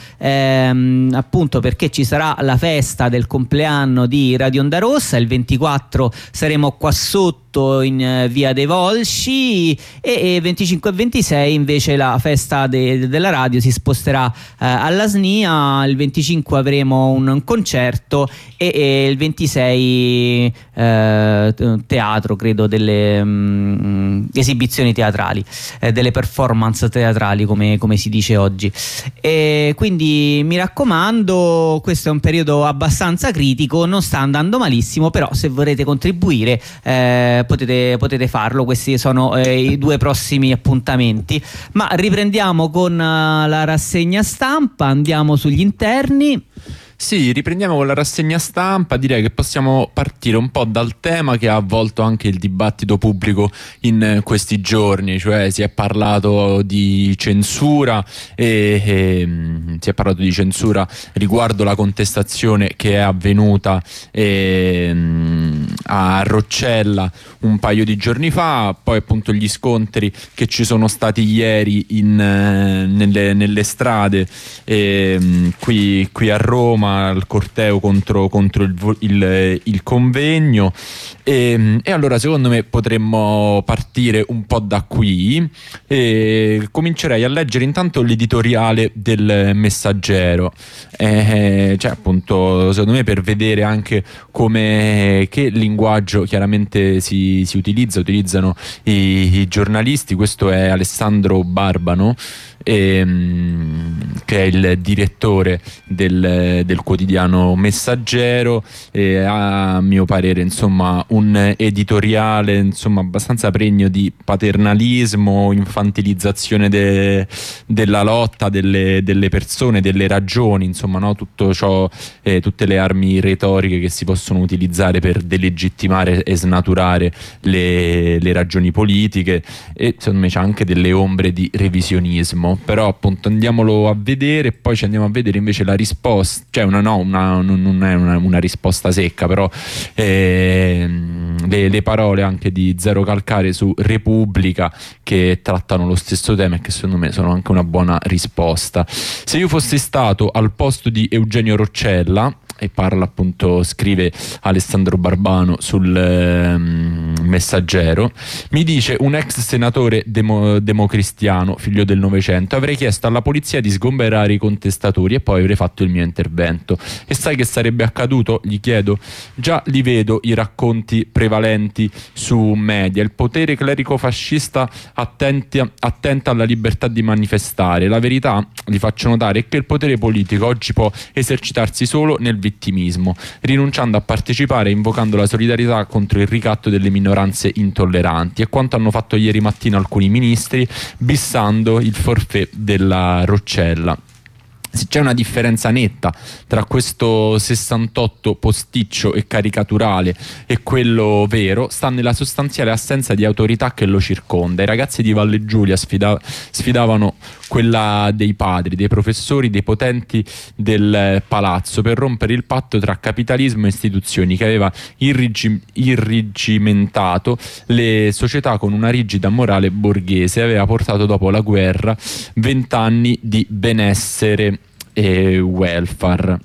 ehm, appunto perché ci sarà la festa del compleanno di Radio Onda Rossa. Il ventiquattro saremo qua sotto in eh, via dei Volsci e, e venticinque e ventisei invece la festa de, de, della radio si sposterà eh, alla S N I A. Il venticinque avremo un concerto e, e il ventisei eh, teatro, credo, delle mh, esibizioni teatrali, eh, delle performance teatrali come, come si dice oggi. E quindi mi raccomando, questo è un periodo abbastanza critico, non sta andando malissimo, però se vorrete contribuire eh, potete, potete farlo. Questi sono eh, i due prossimi appuntamenti, ma riprendiamo con uh, la rassegna stampa, andiamo sugli interni. Sì, riprendiamo con la rassegna stampa. Direi che possiamo partire un po' dal tema che ha avvolto anche il dibattito pubblico in questi giorni, cioè si è parlato di censura e, e si è parlato di censura riguardo la contestazione che è avvenuta e, a Roccella un paio di giorni fa, poi appunto gli scontri che ci sono stati ieri in, nelle, nelle strade e, qui, qui a Roma, al corteo contro, contro il, il, il convegno e, e allora secondo me potremmo partire un po' da qui e comincerei a leggere intanto l'editoriale del Messaggero, eh, cioè appunto secondo me per vedere anche come, che linguaggio chiaramente si, si utilizza, utilizzano i, i giornalisti. Questo è Alessandro Barbano, ehm, che è il direttore del, del quotidiano Messaggero, e a mio parere insomma un editoriale insomma abbastanza pregno di paternalismo, infantilizzazione de, della lotta delle, delle persone, delle ragioni, insomma, no? Tutto ciò, eh, tutte le armi retoriche che si possono utilizzare per delegittimare e snaturare le, le ragioni politiche, e secondo me c'è anche delle ombre di revisionismo. Però appunto andiamolo a vedere, poi ci andiamo a vedere invece la risposta, cioè una no, una, non è una, una risposta secca, però ehm, le, le parole anche di Zero Calcare su Repubblica, che trattano lo stesso tema e che secondo me sono anche una buona risposta. Se io fossi stato al posto di Eugenio Roccella, e parla appunto, scrive Alessandro Barbano sul eh, Messaggero, mi dice un ex senatore demo, democristiano, figlio del Novecento, avrei chiesto alla polizia di sgomberare i contestatori e poi avrei fatto il mio intervento. E sai che sarebbe accaduto? Gli chiedo. Già li vedo i racconti prevalenti su media, il potere clerico-fascista attenti, attenta alla libertà di manifestare. La verità, gli faccio notare, è che il potere politico oggi può esercitarsi solo nel vittimismo, rinunciando a partecipare e invocando la solidarietà contro il ricatto delle minoranze intolleranti. È quanto hanno fatto ieri mattina alcuni ministri, bissando il forfait della Roccella. C'è una differenza netta tra questo sessantotto posticcio e caricaturale e quello vero, sta nella sostanziale assenza di autorità che lo circonda. I ragazzi di Valle Giulia sfida- sfidavano quella dei padri, dei professori, dei potenti del palazzo per rompere il patto tra capitalismo e istituzioni che aveva irrigi- irrigimentato le società con una rigida morale borghese e aveva portato dopo la guerra vent'anni di benessere e welfare.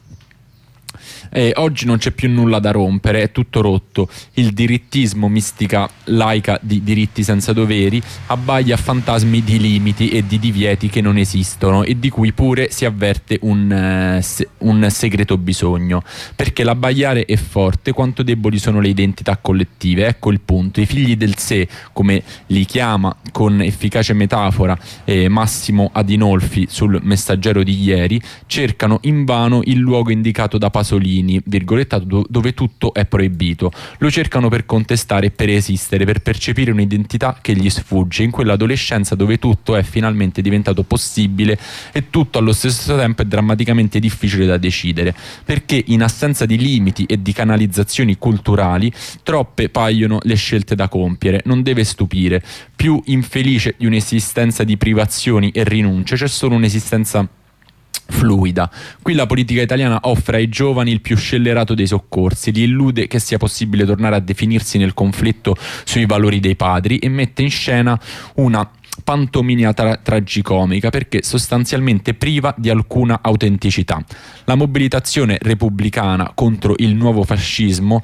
Eh, oggi non c'è più nulla da rompere, è tutto rotto. Il dirittismo, mistica laica di diritti senza doveri, abbaia a fantasmi di limiti e di divieti che non esistono e di cui pure si avverte un, eh, se- un segreto bisogno, perché l'abbaiare è forte quanto deboli sono le identità collettive. Ecco il punto: i figli del sé, come li chiama con efficace metafora eh, Massimo Adinolfi sul Messaggero di ieri, cercano invano il luogo indicato da Pasolini, virgolettato, dove tutto è proibito. Lo cercano per contestare e per esistere, per percepire un'identità che gli sfugge, in quell'adolescenza dove tutto è finalmente diventato possibile e tutto allo stesso tempo è drammaticamente difficile da decidere, perché in assenza di limiti e di canalizzazioni culturali troppe paiono le scelte da compiere. Non deve stupire: più infelice di un'esistenza di privazioni e rinunce c'è solo un'esistenza fluida. Qui la politica italiana offre ai giovani il più scellerato dei soccorsi, li illude che sia possibile tornare a definirsi nel conflitto sui valori dei padri e mette in scena una pantomima tra- tragicomica perché sostanzialmente priva di alcuna autenticità. La mobilitazione repubblicana contro il nuovo fascismo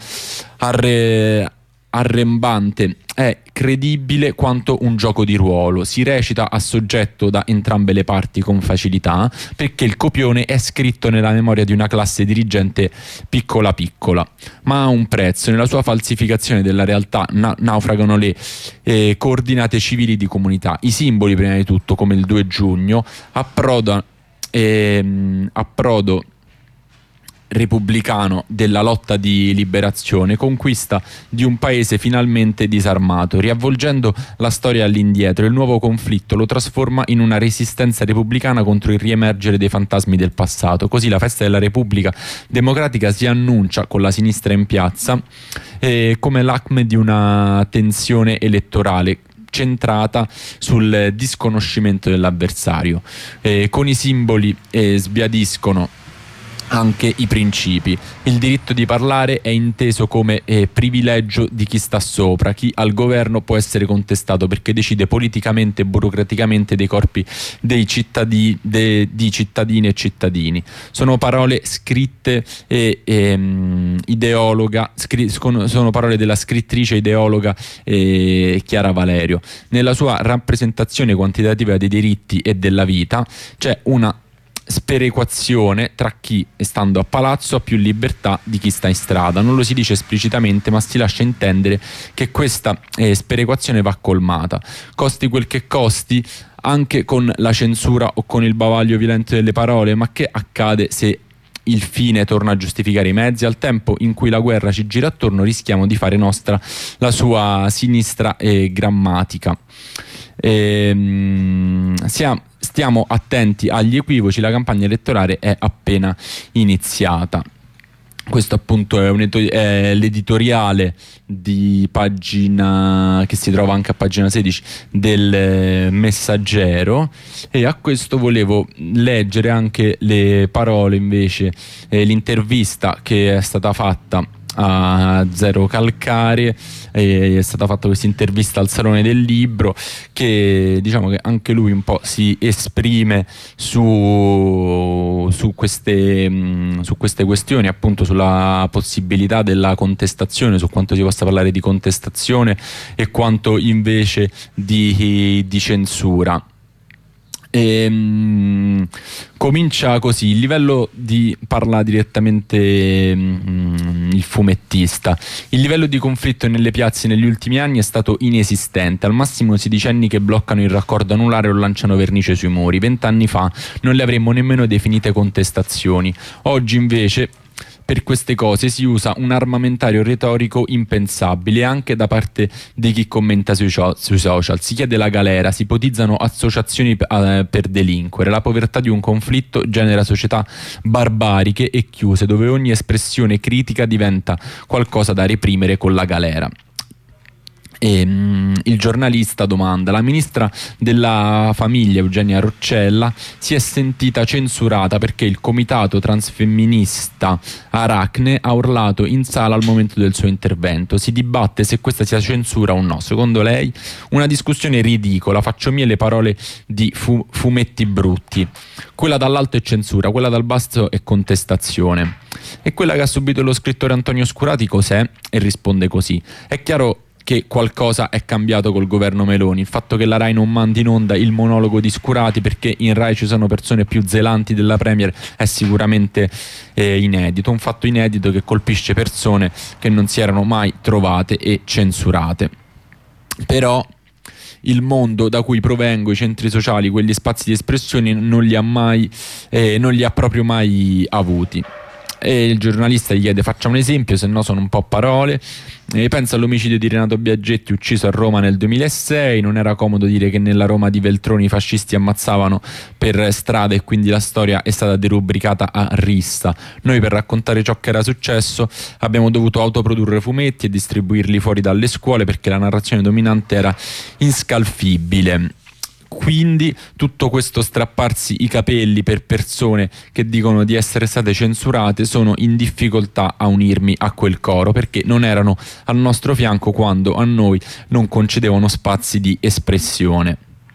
arre- arrembante è credibile quanto un gioco di ruolo, si recita a soggetto da entrambe le parti con facilità, perché il copione è scritto nella memoria di una classe dirigente piccola piccola, ma ha un prezzo. Nella sua falsificazione della realtà na- naufragano le eh, coordinate civili di comunità, i simboli prima di tutto, come il due giugno, approda, ehm, approdo repubblicano della lotta di liberazione, conquista di un paese finalmente disarmato. Riavvolgendo la storia all'indietro, il nuovo conflitto lo trasforma in una resistenza repubblicana contro il riemergere dei fantasmi del passato. Così la festa della Repubblica Democratica si annuncia con la sinistra in piazza eh, come l'acme di una tensione elettorale centrata sul disconoscimento dell'avversario. Eh, con i simboli eh, sbiadiscono anche i principi. Il diritto di parlare è inteso come eh, privilegio di chi sta sopra. Chi al governo può essere contestato perché decide politicamente e burocraticamente dei corpi dei cittadini, de, di cittadine e cittadini. Sono parole scritte e ehm, ideologa, scri, sono parole della scrittrice ideologa eh, Chiara Valerio. Nella sua rappresentazione quantitativa dei diritti e della vita c'è una sperequazione tra chi, stando a palazzo, ha più libertà di chi sta in strada. Non lo si dice esplicitamente, ma si lascia intendere che questa eh, sperequazione va colmata, costi quel che costi, anche con la censura o con il bavaglio violento delle parole. Ma che accade se il fine torna a giustificare i mezzi? Al tempo in cui la guerra ci gira attorno rischiamo di fare nostra la sua sinistra eh, grammatica. Ehm, siamo Stiamo attenti agli equivoci, la campagna elettorale è appena iniziata. Questo appunto è, un eto- è l'editoriale di pagina che si trova anche a pagina sedici del Messaggero, e a questo volevo leggere anche le parole invece, eh, l'intervista che è stata fatta a Zero Calcare, e è stata fatta questa intervista al Salone del Libro, che diciamo che anche lui un po' si esprime su, su, queste, mh, su queste questioni, appunto sulla possibilità della contestazione, su quanto si possa parlare di contestazione e quanto invece di, di censura. E, mh, comincia così: il livello di parla direttamente mh, il fumettista. Il livello di conflitto nelle piazze negli ultimi anni è stato inesistente, al massimo sedicenni che bloccano il raccordo anulare o lanciano vernice sui muri. Vent'anni fa non le avremmo nemmeno definite contestazioni. Oggi invece per queste cose si usa un armamentario retorico impensabile anche da parte di chi commenta sui, sui social. Si chiede la galera, si ipotizzano associazioni eh, per delinquere. La povertà di un conflitto genera società barbariche e chiuse, dove ogni espressione critica diventa qualcosa da reprimere con la galera. E, um, il giornalista domanda: la ministra della famiglia Eugenia Roccella si è sentita censurata perché il comitato transfemminista Aracne ha urlato in sala al momento del suo intervento. Si dibatte se questa sia censura o no. Secondo lei una discussione ridicola. Faccio mie le parole di fu- fumetti brutti. Quella dall'alto è censura, quella dal basso è contestazione. E quella che ha subito lo scrittore Antonio Scurati cos'è? E risponde così: è chiaro che qualcosa è cambiato col governo Meloni. Il fatto che la Rai non mandi in onda il monologo di Scurati perché in Rai ci sono persone più zelanti della Premier è sicuramente eh, inedito, un fatto inedito che colpisce persone che non si erano mai trovate e censurate. Però il mondo da cui provengo, i centri sociali, quegli spazi di espressione non li ha mai eh, non li ha proprio mai avuti. E il giornalista gli chiede: faccia un esempio, se no sono un po' parole. E pensa all'omicidio di Renato Biaggetti, ucciso a Roma nel duemilasei. Non era comodo dire che nella Roma di Veltroni i fascisti ammazzavano per strada e quindi la storia è stata derubricata a rissa. Noi per raccontare ciò che era successo abbiamo dovuto autoprodurre fumetti e distribuirli fuori dalle scuole perché la narrazione dominante era inscalfibile. Quindi tutto questo strapparsi i capelli per persone che dicono di essere state censurate, sono in difficoltà a unirmi a quel coro perché non erano al nostro fianco quando a noi non concedevano spazi di espressione.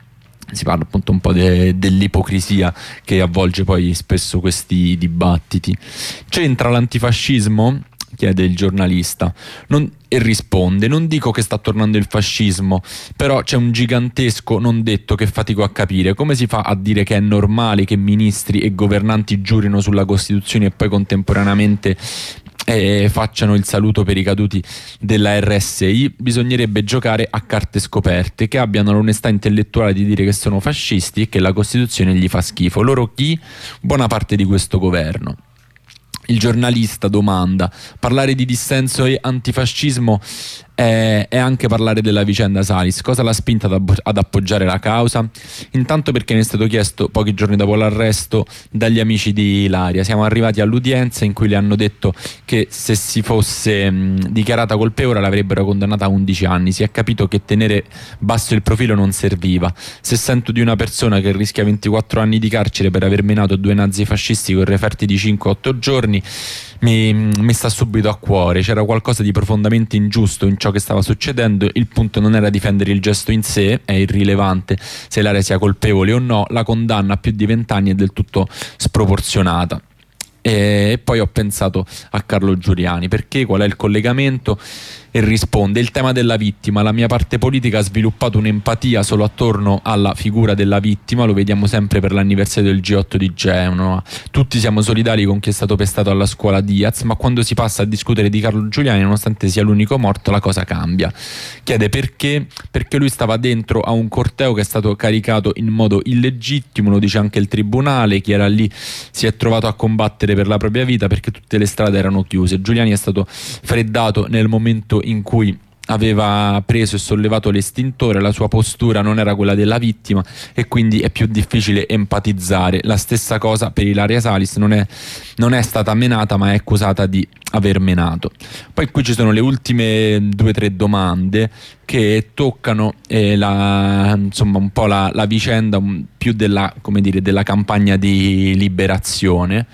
Si parla appunto un po' de- dell'ipocrisia che avvolge poi spesso questi dibattiti. C'entra l'antifascismo? Chiede il giornalista non, e risponde: non dico che sta tornando il fascismo, però c'è un gigantesco non detto che fatico a capire. Come si fa a dire che è normale che ministri e governanti giurino sulla Costituzione e poi contemporaneamente eh, facciano il saluto per i caduti della R S I? Bisognerebbe giocare a carte scoperte, che abbiano l'onestà intellettuale di dire che sono fascisti e che la Costituzione gli fa schifo. Loro chi? Buona parte di questo governo. Il giornalista domanda: parlare di dissenso e antifascismo è, è anche parlare della vicenda Salis. Cosa l'ha spinta ad, ad appoggiare la causa? Intanto perché ne è stato chiesto pochi giorni dopo l'arresto dagli amici di Ilaria. Siamo arrivati all'udienza in cui le hanno detto che se si fosse mh, dichiarata colpevole l'avrebbero condannata a undici anni. Si è capito che tenere basso il profilo non serviva. Se sento di una persona che rischia ventiquattro anni di carcere per aver menato due nazifascisti con referti di cinque otto giorni, mi, mi sta subito a cuore. C'era qualcosa di profondamente ingiusto in ciò che stava succedendo. Il punto non era difendere il gesto in sé, è irrilevante se Ilaria sia colpevole o no, la condanna a più di vent'anni è del tutto sproporzionata. E poi ho pensato a Carlo Giuliani, perché qual è il collegamento? E risponde: il tema della vittima. La mia parte politica ha sviluppato un'empatia solo attorno alla figura della vittima, lo vediamo sempre per l'anniversario del G otto di Genova. Tutti siamo solidari con chi è stato pestato alla scuola Diaz, ma quando si passa a discutere di Carlo Giuliani, nonostante sia l'unico morto, la cosa cambia. Chiede perché? Perché lui stava dentro a un corteo che è stato caricato in modo illegittimo, lo dice anche il tribunale. Chi era lì si è trovato a combattere per la propria vita perché tutte le strade erano chiuse. Giuliani è stato freddato nel momento in cui aveva preso e sollevato l'estintore. La sua postura non era quella della vittima e quindi è più difficile empatizzare. La stessa cosa per Ilaria Salis, non è, non è stata menata ma è accusata di aver menato. Poi qui ci sono le ultime due o tre domande che toccano eh, la, insomma un po' la, la vicenda più della, come dire, della campagna di liberazione,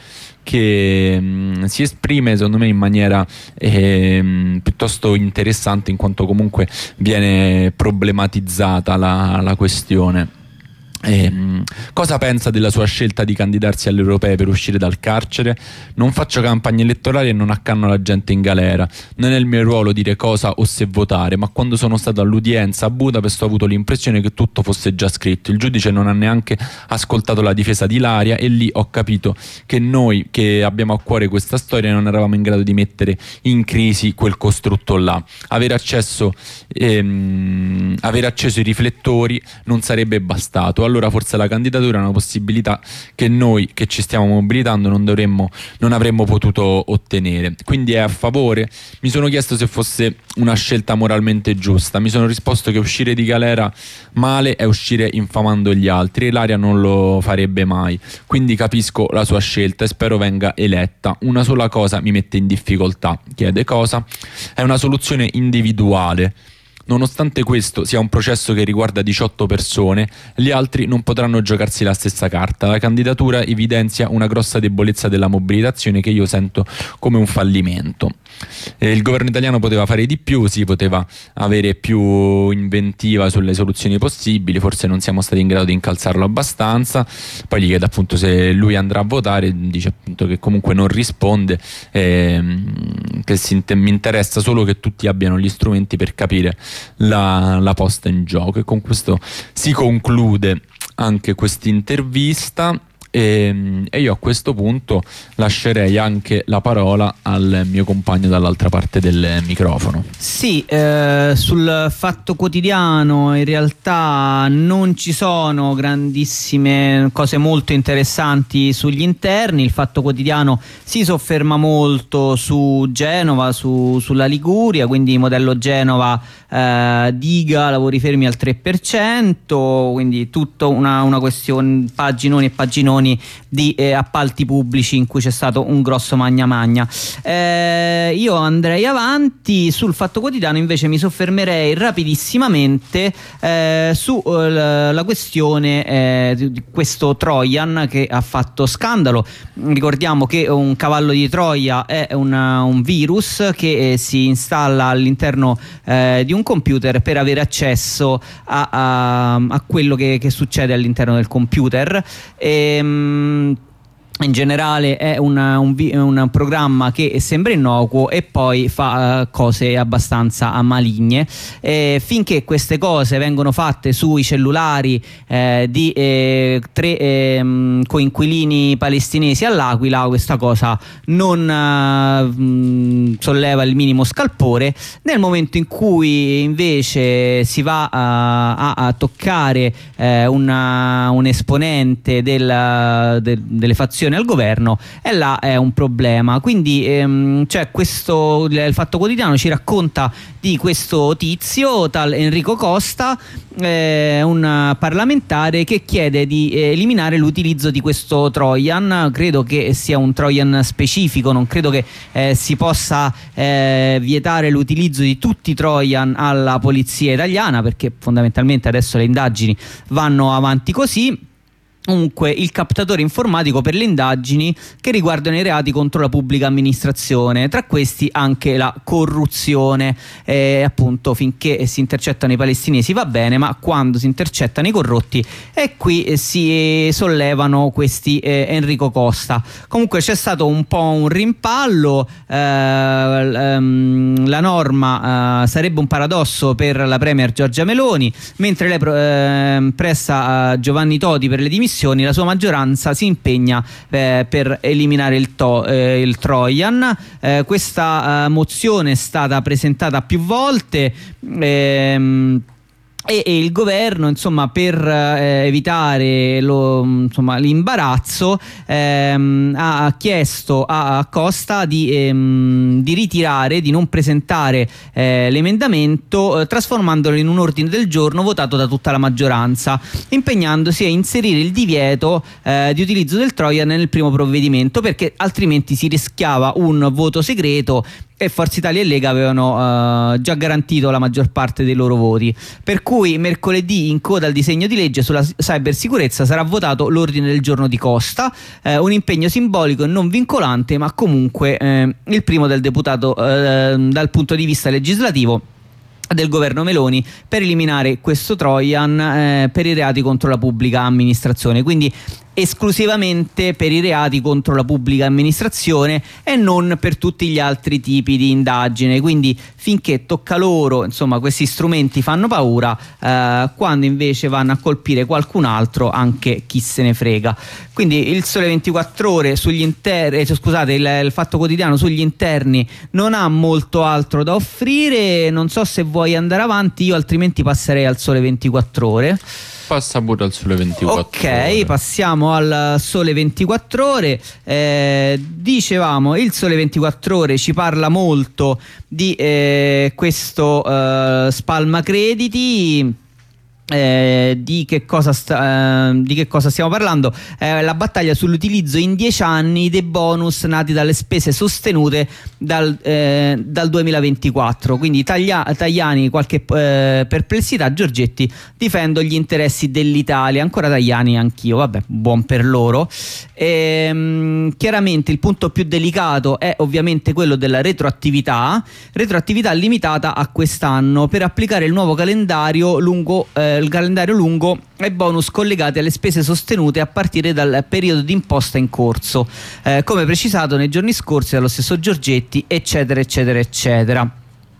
che mh, si esprime secondo me in maniera eh, piuttosto interessante, in quanto comunque viene problematizzata la, la questione. Eh, cosa pensa della sua scelta di candidarsi alle europee per uscire dal carcere? Non faccio campagna elettorale e non accanno la gente in galera. Non è il mio ruolo dire cosa o se votare, ma quando sono stato all'udienza a Budapest ho avuto l'impressione che tutto fosse già scritto. Il giudice non ha neanche ascoltato la difesa di Ilaria e lì ho capito che noi che abbiamo a cuore questa storia non eravamo in grado di mettere in crisi quel costrutto là. Aver accesso ehm, aver acceso i riflettori non sarebbe bastato. Allora forse la candidatura è una possibilità che noi che ci stiamo mobilitando non dovremmo, non avremmo potuto ottenere. Quindi è a favore? Mi sono chiesto se fosse una scelta moralmente giusta. Mi sono risposto che uscire di galera male è uscire infamando gli altri e Ilaria non lo farebbe mai. Quindi capisco la sua scelta e spero venga eletta. Una sola cosa mi mette in difficoltà. Chiede cosa? È una soluzione individuale. Nonostante questo sia un processo che riguarda diciotto persone, gli altri non potranno giocarsi la stessa carta. La candidatura evidenzia una grossa debolezza della mobilitazione che io sento come un fallimento. Eh, il governo italiano poteva fare di più, si poteva avere più inventiva sulle soluzioni possibili, forse non siamo stati in grado di incalzarlo abbastanza. Poi gli chiede appunto se lui andrà a votare, dice appunto che comunque non risponde, ehm, che si inter- mi interessa solo che tutti abbiano gli strumenti per capire La, la posta in gioco. E con questo si conclude anche questa intervista e, e io a questo punto lascerei anche la parola al mio compagno dall'altra parte del microfono. Sì, eh, sul Fatto Quotidiano in realtà non ci sono grandissime cose molto interessanti sugli interni. Il Fatto Quotidiano si sofferma molto su Genova, su, sulla Liguria, quindi modello Genova, eh, diga, lavori fermi al tre per cento, quindi tutta una, una questione, paginoni e paginoni di eh, appalti pubblici in cui c'è stato un grosso magna magna. Eh, io andrei avanti. Sul Fatto Quotidiano invece mi soffermerei rapidissimamente eh, su eh, la questione eh, di questo Trojan che ha fatto scandalo. Ricordiamo che un cavallo di Troia è una, un virus che eh, si installa all'interno eh, di un computer per avere accesso a, a, a quello che, che succede all'interno del computer. E, in generale è una, un, un programma che sembra innocuo e poi fa uh, cose abbastanza maligne, e finché queste cose vengono fatte sui cellulari eh, di eh, tre eh, coinquilini palestinesi all'Aquila, questa cosa non uh, mh, solleva il minimo scalpore. Nel momento in cui invece si va uh, a, a toccare eh, una, un esponente del, de, delle fazioni al governo, e là è un problema. Quindi ehm, cioè questo, il Fatto Quotidiano ci racconta di questo tizio tal Enrico Costa, eh, un parlamentare che chiede di eliminare l'utilizzo di questo Trojan. Credo che sia un Trojan specifico, non credo che eh, si possa eh, vietare l'utilizzo di tutti i Trojan alla polizia italiana, perché fondamentalmente adesso le indagini vanno avanti così. Comunque il captatore informatico per le indagini che riguardano i reati contro la pubblica amministrazione, tra questi anche la corruzione. Eh, appunto, finché si intercettano i palestinesi va bene, ma quando si intercettano i corrotti e qui eh, si sollevano questi eh, Enrico Costa. Comunque c'è stato un po' un rimpallo, eh, ehm, la norma eh, sarebbe un paradosso per la premier Giorgia Meloni, mentre lei eh, pressa eh, Giovanni Toti per le dimissioni, la sua maggioranza si impegna eh, per eliminare il, to, eh, il Trojan. Eh, questa eh, mozione è stata presentata più volte ehm, E, e il governo, insomma, per eh, evitare lo, insomma, l'imbarazzo, ehm, ha chiesto a, a Costa di, ehm, di ritirare, di non presentare eh, l'emendamento, eh, trasformandolo in un ordine del giorno votato da tutta la maggioranza, impegnandosi a inserire il divieto eh, di utilizzo del Trojan nel primo provvedimento, perché altrimenti si rischiava un voto segreto e Forza Italia e Lega avevano uh, già garantito la maggior parte dei loro voti, per cui mercoledì in coda al disegno di legge sulla cybersicurezza sarà votato l'ordine del giorno di Costa, eh, un impegno simbolico e non vincolante, ma comunque eh, il primo del deputato eh, dal punto di vista legislativo del governo Meloni per eliminare questo Trojan eh, per i reati contro la pubblica amministrazione, quindi esclusivamente per i reati contro la pubblica amministrazione e non per tutti gli altri tipi di indagine. Quindi finché tocca loro, insomma, questi strumenti fanno paura, eh, quando invece vanno a colpire qualcun altro anche chi se ne frega. Quindi il Sole ventiquattro Ore sugli interni, eh, scusate, il, il Fatto Quotidiano sugli interni non ha molto altro da offrire. Non so se vuoi andare avanti, io altrimenti passerei al Sole ventiquattro Ore. Passa pure al Sole ventiquattro Ok, ore. passiamo al Sole ventiquattro Ore. Eh, dicevamo, il Sole ventiquattro Ore ci parla molto di eh, questo eh, spalma crediti. Eh, di, che cosa sta, eh, di che cosa stiamo parlando? Eh, la battaglia sull'utilizzo in dieci anni dei bonus nati dalle spese sostenute dal, eh, dal duemilaventiquattro. Quindi Taglia, Tajani qualche eh, perplessità, Giorgetti difendo gli interessi dell'Italia. Ancora Tajani anch'io, vabbè, buon per loro. E, chiaramente il punto più delicato è ovviamente quello della retroattività retroattività limitata a quest'anno per applicare il nuovo calendario lungo eh, il calendario lungo ai bonus collegati alle spese sostenute a partire dal periodo di imposta in corso, eh, come precisato nei giorni scorsi dallo stesso Giorgetti, eccetera eccetera eccetera.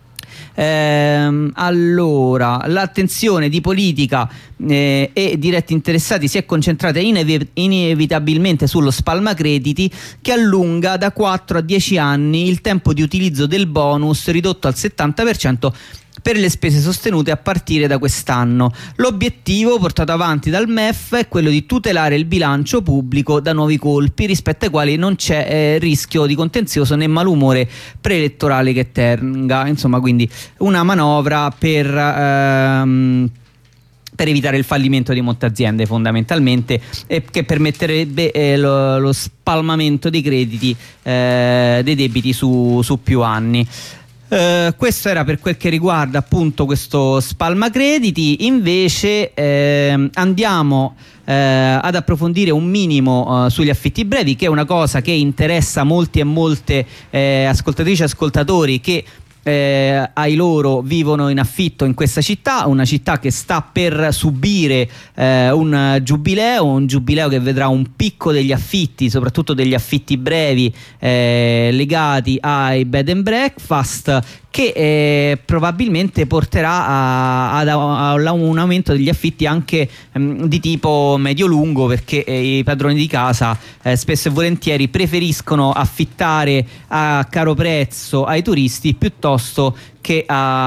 Ehm, allora, l'attenzione di politica eh, e diretti interessati si è concentrata inev- inevitabilmente sullo spalma crediti, che allunga da quattro a dieci anni il tempo di utilizzo del bonus, ridotto al settanta per cento per le spese sostenute a partire da quest'anno. L'obiettivo portato avanti dal M E F è quello di tutelare il bilancio pubblico da nuovi colpi, rispetto ai quali non c'è eh, rischio di contenzioso né malumore preelettorale che tenga. Insomma, quindi una manovra per ehm, per evitare il fallimento di molte aziende, fondamentalmente, e che permetterebbe eh, lo, lo spalmamento dei crediti, eh, dei debiti su, su più anni. Uh, questo era per quel che riguarda appunto questo spalma crediti. Invece eh, andiamo eh, ad approfondire un minimo uh, sugli affitti brevi, che è una cosa che interessa molti e molte eh, ascoltatrici e ascoltatori che Eh, ai loro vivono in affitto in questa città, una città che sta per subire eh, un giubileo, un giubileo che vedrà un picco degli affitti, soprattutto degli affitti brevi eh, legati ai bed and breakfast, che eh, probabilmente porterà a, a, a, a un aumento degli affitti anche ehm, di tipo medio-lungo, perché eh, i padroni di casa eh, spesso e volentieri preferiscono affittare a caro prezzo ai turisti piuttosto che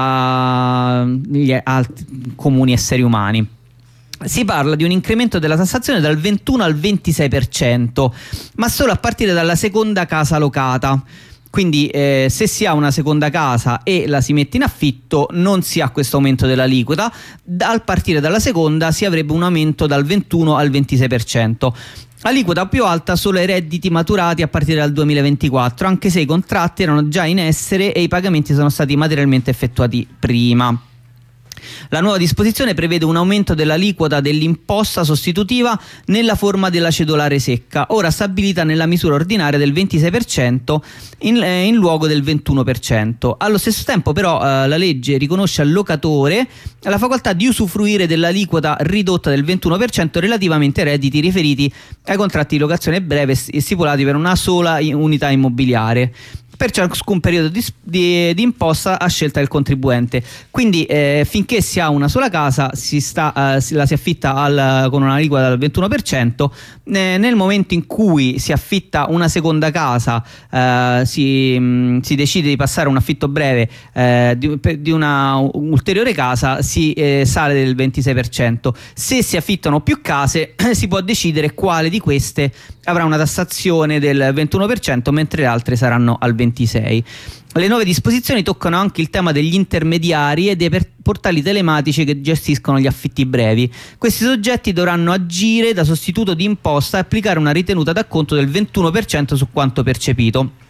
agli altri comuni esseri umani. Si parla di un incremento della tassazione dal ventuno al ventisei per cento, ma solo a partire dalla seconda casa locata. Quindi eh, se si ha una seconda casa e la si mette in affitto non si ha questo aumento dell'aliquota. Al partire dalla seconda si avrebbe un aumento dal ventuno al ventisei per cento. Aliquota più alta solo ai redditi maturati a partire dal duemilaventiquattro, anche se i contratti erano già in essere e i pagamenti sono stati materialmente effettuati prima. La nuova disposizione prevede un aumento dell'aliquota dell'imposta sostitutiva nella forma della cedolare secca, ora stabilita nella misura ordinaria del ventisei per cento in, eh, in luogo del ventuno per cento. Allo stesso tempo però eh, la legge riconosce al locatore la facoltà di usufruire dell'aliquota ridotta del ventuno per cento relativamente ai redditi riferiti ai contratti di locazione breve stipulati per una sola unità immobiliare, per ciascun periodo di, di, di imposta a scelta del contribuente. Quindi eh, finché si ha una sola casa si sta, eh, si, la si affitta al, con una aliquota del ventuno per cento. Eh, nel momento in cui si affitta una seconda casa, eh, si, mh, si decide di passare un affitto breve eh, di, di una ulteriore casa, si eh, sale del ventisei per cento. Se si affittano più case si può decidere quale di queste avrà una tassazione del ventuno per cento, mentre le altre saranno al ventisei per cento. Le nuove disposizioni toccano anche il tema degli intermediari e dei portali telematici che gestiscono gli affitti brevi. Questi soggetti dovranno agire da sostituto di imposta e applicare una ritenuta d'acconto del ventuno per cento su quanto percepito.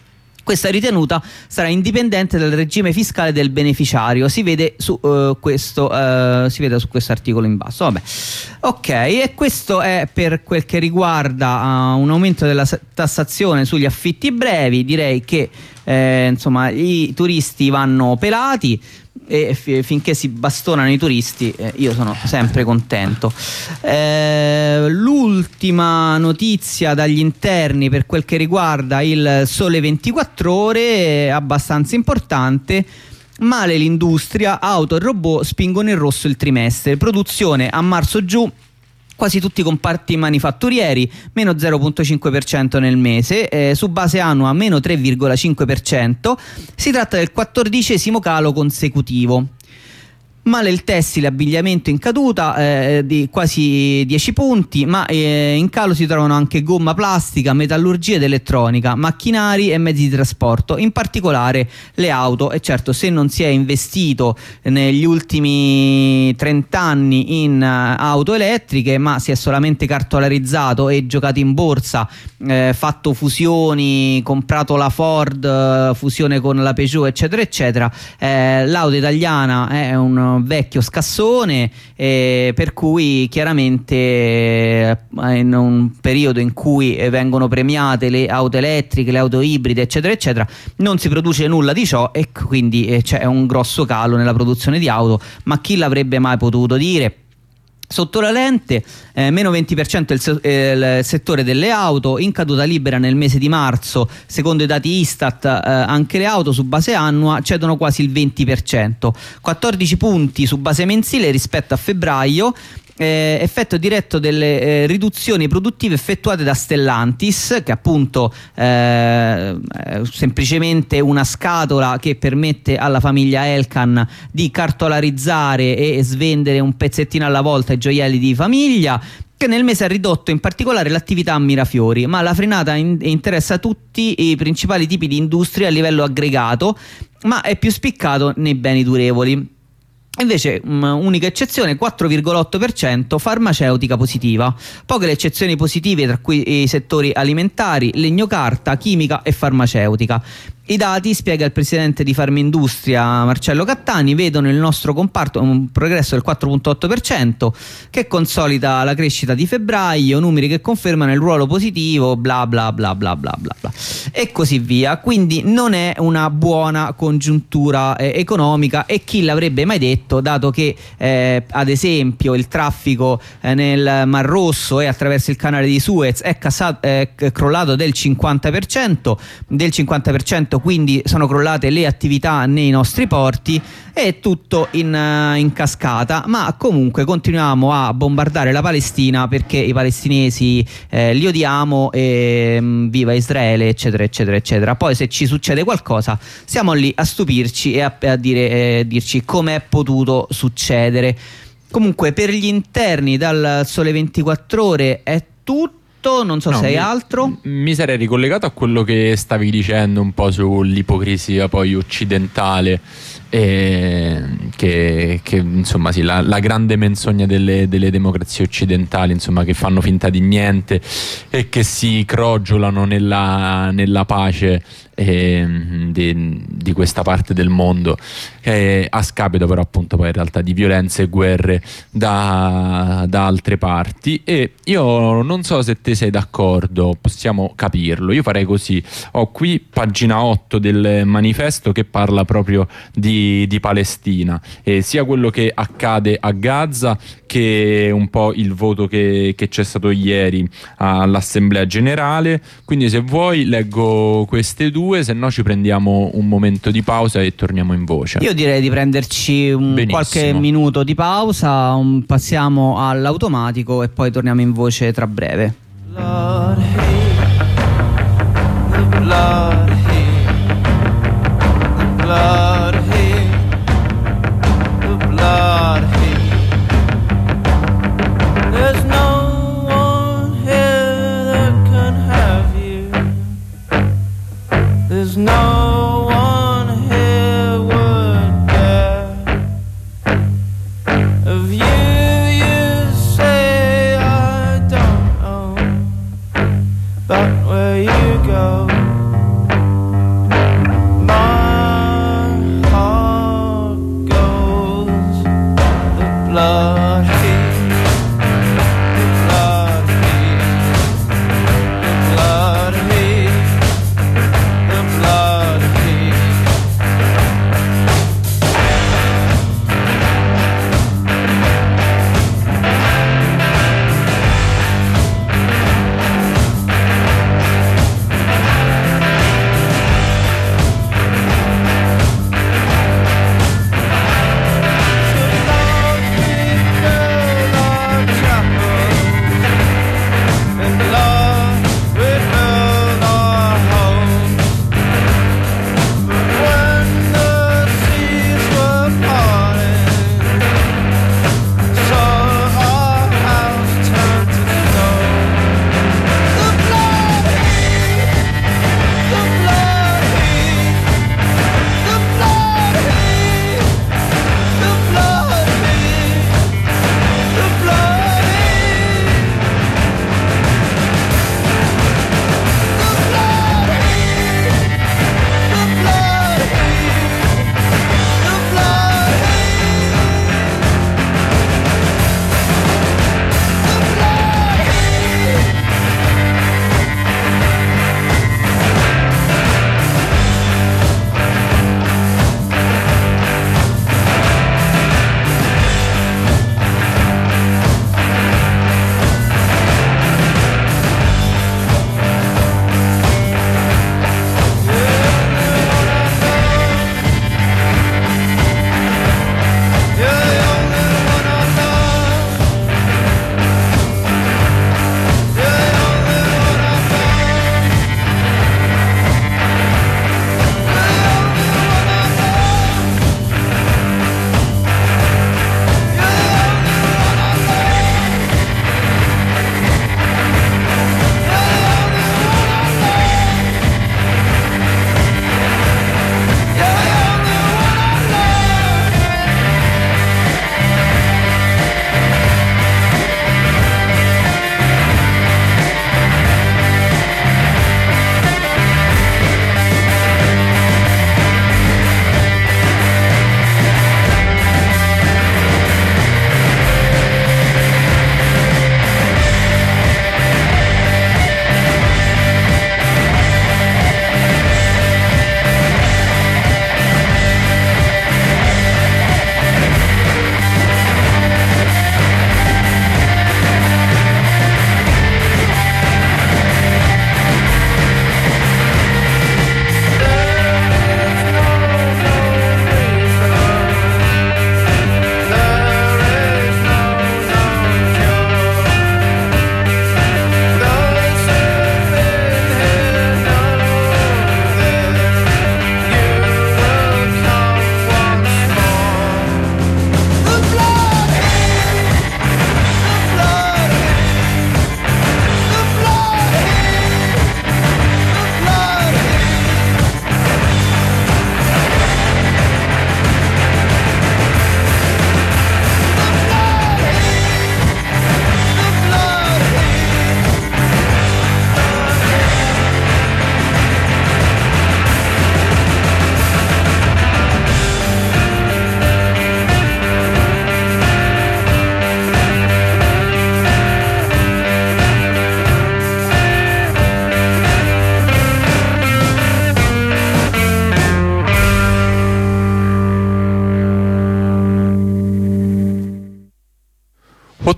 Questa ritenuta sarà indipendente dal regime fiscale del beneficiario, si vede su uh, questo uh, si vede su questo articolo in basso. Vabbè. Ok, e questo è per quel che riguarda uh, un aumento della tassazione sugli affitti brevi. Direi che eh, insomma i turisti vanno pelati e f- finché si bastonano i turisti eh, io sono sempre contento. Eh, l'ultima notizia dagli interni per quel che riguarda il Sole ventiquattro Ore è abbastanza importante. Male l'industria, auto e robot spingono in rosso il trimestre, produzione a marzo giù quasi tutti i comparti manifatturieri, meno zero virgola cinque per cento nel mese, eh, su base annua meno tre virgola cinque per cento. Si tratta del quattordicesimo calo consecutivo. Male il tessile, abbigliamento in caduta eh, di quasi dieci punti, ma eh, in calo si trovano anche gomma plastica, metallurgia ed elettronica, macchinari e mezzi di trasporto, in particolare le auto. E certo, se non si è investito negli ultimi trenta anni in uh, auto elettriche, ma si è solamente cartolarizzato e giocato in borsa, eh, fatto fusioni, comprato la Ford, uh, fusione con la Peugeot, eccetera eccetera, eh, l'auto italiana è un vecchio scassone, eh, per cui chiaramente eh, in un periodo in cui eh, vengono premiate le auto elettriche, le auto ibride, eccetera eccetera, non si produce nulla di ciò e quindi eh, c'è un grosso calo nella produzione di auto. Ma chi l'avrebbe mai potuto dire? Sotto la lente, eh, meno venti per cento il, se- eh, il settore delle auto, in caduta libera nel mese di marzo. Secondo i dati Istat, eh, anche le auto su base annua cedono quasi il venti per cento, quattordici punti su base mensile rispetto a febbraio. Eh, effetto diretto delle eh, riduzioni produttive effettuate da Stellantis, che appunto eh, è semplicemente una scatola che permette alla famiglia Elkann di cartolarizzare e svendere un pezzettino alla volta i gioielli di famiglia, che nel mese ha ridotto in particolare l'attività a Mirafiori, ma la frenata in- interessa tutti i principali tipi di industria a livello aggregato, ma è più spiccato nei beni durevoli. Invece, um, unica eccezione, quattro virgola otto per cento farmaceutica positiva. Poche le eccezioni positive, tra cui i settori alimentari, legnocarta, chimica e farmaceutica. I dati, spiega il presidente di Farmindustria Marcello Cattani, vedono il nostro comparto un progresso del quattro virgola otto per cento che consolida la crescita di febbraio, numeri che confermano il ruolo positivo, bla bla bla bla bla bla bla e così via. Quindi non è una buona congiuntura eh, economica, e chi l'avrebbe mai detto, dato che eh, ad esempio il traffico eh, nel Mar Rosso e attraverso il canale di Suez è, cassato, è crollato del cinquanta per cento, del cinquanta per cento, quindi sono crollate le attività nei nostri porti. È tutto in, uh, in cascata, ma comunque continuiamo a bombardare la Palestina perché i palestinesi eh, li odiamo e mh, viva Israele, eccetera eccetera eccetera. Poi se ci succede qualcosa siamo lì a stupirci e a, a dire, eh, dirci come è potuto succedere. Comunque per gli interni dal Sole ventiquattro Ore è tutto. Non so no, se hai mi, altro. Mi sarei ricollegato a quello che stavi dicendo un po' sull'ipocrisia poi occidentale, e che, che insomma sì, la, la grande menzogna delle, delle democrazie occidentali, insomma, che fanno finta di niente e che si crogiolano nella, nella pace eh, di, di questa parte del mondo, eh, a scapito però appunto poi in realtà di violenze e guerre da, da altre parti. E io non so se te sei d'accordo, possiamo capirlo. Io farei così: ho qui pagina otto del manifesto che parla proprio di, di Palestina, e sia quello che accade a Gaza che un po' il voto che, che c'è stato ieri all'Assemblea Generale. Quindi se vuoi leggo queste due, se no ci prendiamo un momento di pausa e torniamo in voce. Io direi di prenderci un qualche minuto di pausa, un, passiamo all'automatico e poi torniamo in voce tra breve. Blood hate, the blood hate, the blood hate, the blood hate. There's no one here that can have you. There's no one here would care of you. You say I don't know, but where you go,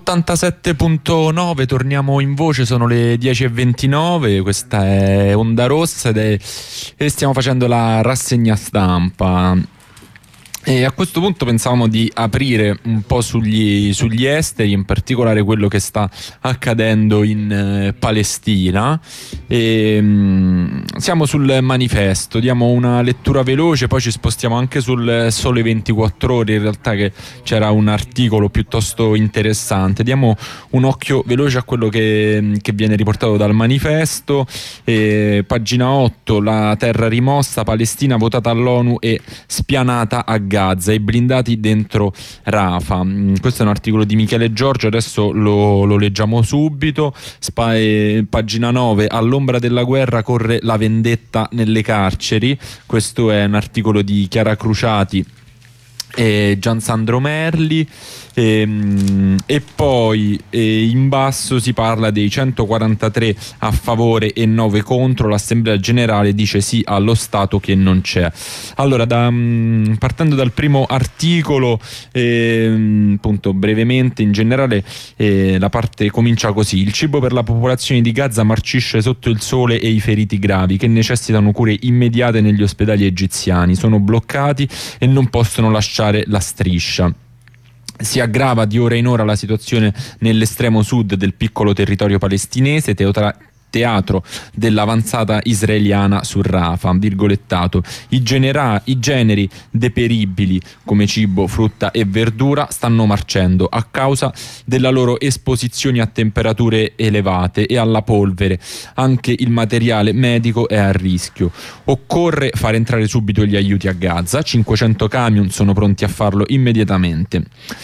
ottantasette virgola nove, torniamo in voce, sono le dieci e ventinove, questa è Onda Rossa ed è, e stiamo facendo la rassegna stampa. E a questo punto pensavamo di aprire un po' sugli, sugli esteri, in particolare quello che sta accadendo in eh, Palestina. E, mh, siamo sul Manifesto, diamo una lettura veloce, poi ci spostiamo anche sul Sole ventiquattro Ore, in realtà che c'era un articolo piuttosto interessante. Diamo un occhio veloce a quello che, che viene riportato dal Manifesto. E, pagina otto, la terra rimossa, Palestina votata all'ONU e spianata a Gaza. Gaza, i blindati dentro Rafa. Questo è un articolo di Michele Giorgio, adesso lo, lo leggiamo subito. Spa, eh, pagina nove, all'ombra della guerra corre la vendetta nelle carceri. Questo è un articolo di Chiara Cruciati e Giansandro Merli. E, e poi e in basso si parla dei centoquarantatré a favore e nove contro. L'Assemblea Generale dice sì allo Stato che non c'è. Allora, da, partendo dal primo articolo, eh, appunto brevemente, in generale eh, la parte comincia così: il cibo per la popolazione di Gaza marcisce sotto il sole e i feriti gravi che necessitano cure immediate negli ospedali egiziani sono bloccati e non possono lasciare la striscia. Si aggrava di ora in ora la situazione nell'estremo sud del piccolo territorio palestinese, teotra- teatro dell'avanzata israeliana su Rafa, virgolettato. I, genera- i generi deperibili come cibo, frutta e verdura stanno marcendo a causa della loro esposizione a temperature elevate e alla polvere. Anche il materiale medico è a rischio. Occorre far entrare subito gli aiuti a Gaza. cinquecento camion sono pronti a farlo immediatamente.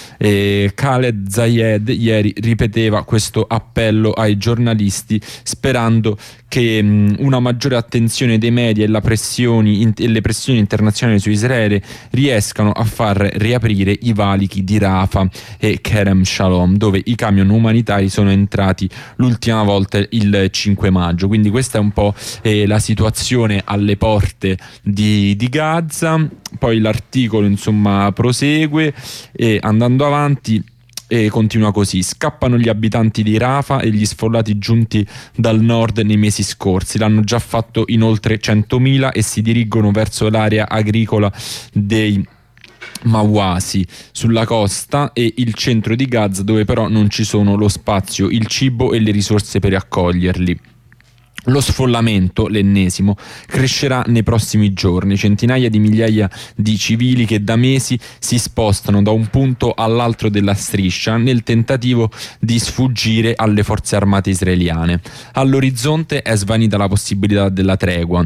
E Khaled Zayed ieri ripeteva questo appello ai giornalisti, sperando che mh, una maggiore attenzione dei media e, la pressioni, in, e le pressioni internazionali su Israele riescano a far riaprire i valichi di Rafa e Kerem Shalom, dove i camion umanitari sono entrati l'ultima volta il cinque maggio. Quindi questa è un po' eh, la situazione alle porte di, di Gaza. Poi l'articolo insomma prosegue e andando avanti e continua così: scappano gli abitanti di Rafa e gli sfollati giunti dal nord nei mesi scorsi, l'hanno già fatto in oltre centomila e si dirigono verso l'area agricola dei Mawasi sulla costa e il centro di Gaza, dove però non ci sono lo spazio, il cibo e le risorse per accoglierli. Lo sfollamento, l'ennesimo, crescerà nei prossimi giorni. Centinaia di migliaia di civili che da mesi si spostano da un punto all'altro della striscia nel tentativo di sfuggire alle forze armate israeliane. All'orizzonte è svanita la possibilità della tregua.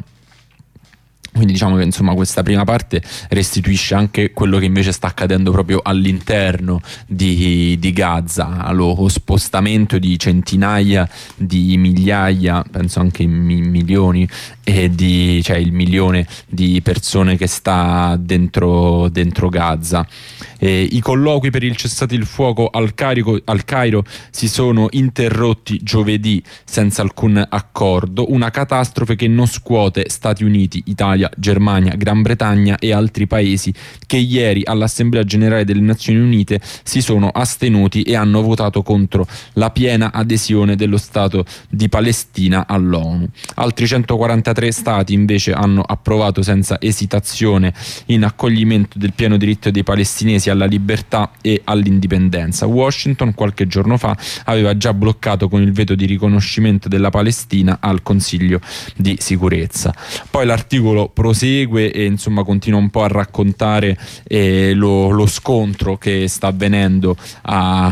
Quindi diciamo che insomma questa prima parte restituisce anche quello che invece sta accadendo proprio all'interno di, di Gaza, lo spostamento di centinaia di migliaia, penso anche in milioni, e di, cioè il milione di persone che sta dentro, dentro Gaza. E i colloqui per il cessate il fuoco al, Carico, al Cairo si sono interrotti giovedì senza alcun accordo, una catastrofe che non scuote Stati Uniti, Italia, Germania, Gran Bretagna e altri paesi che ieri all'Assemblea Generale delle Nazioni Unite si sono astenuti e hanno votato contro la piena adesione dello Stato di Palestina all'ONU. Altri centoquarantatré stati invece hanno approvato senza esitazione in accoglimento del pieno diritto dei palestinesi alla libertà e all'indipendenza. Washington qualche giorno fa aveva già bloccato con il veto di riconoscimento della Palestina al Consiglio di sicurezza. Poi l'articolo prosegue e insomma continua un po' a raccontare eh, lo, lo scontro che sta avvenendo a,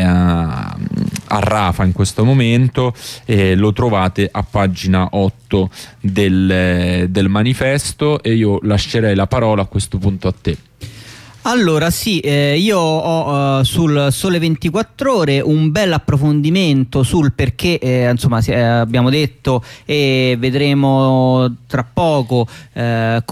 a, a Rafa in questo momento. Eh, lo trovate a pagina otto del, del Manifesto e io lascerei la parola a questo punto a te. Allora sì, eh, io ho uh, sul Sole ventiquattro Ore un bel approfondimento sul perché, eh, insomma eh, abbiamo detto e vedremo tra poco eh,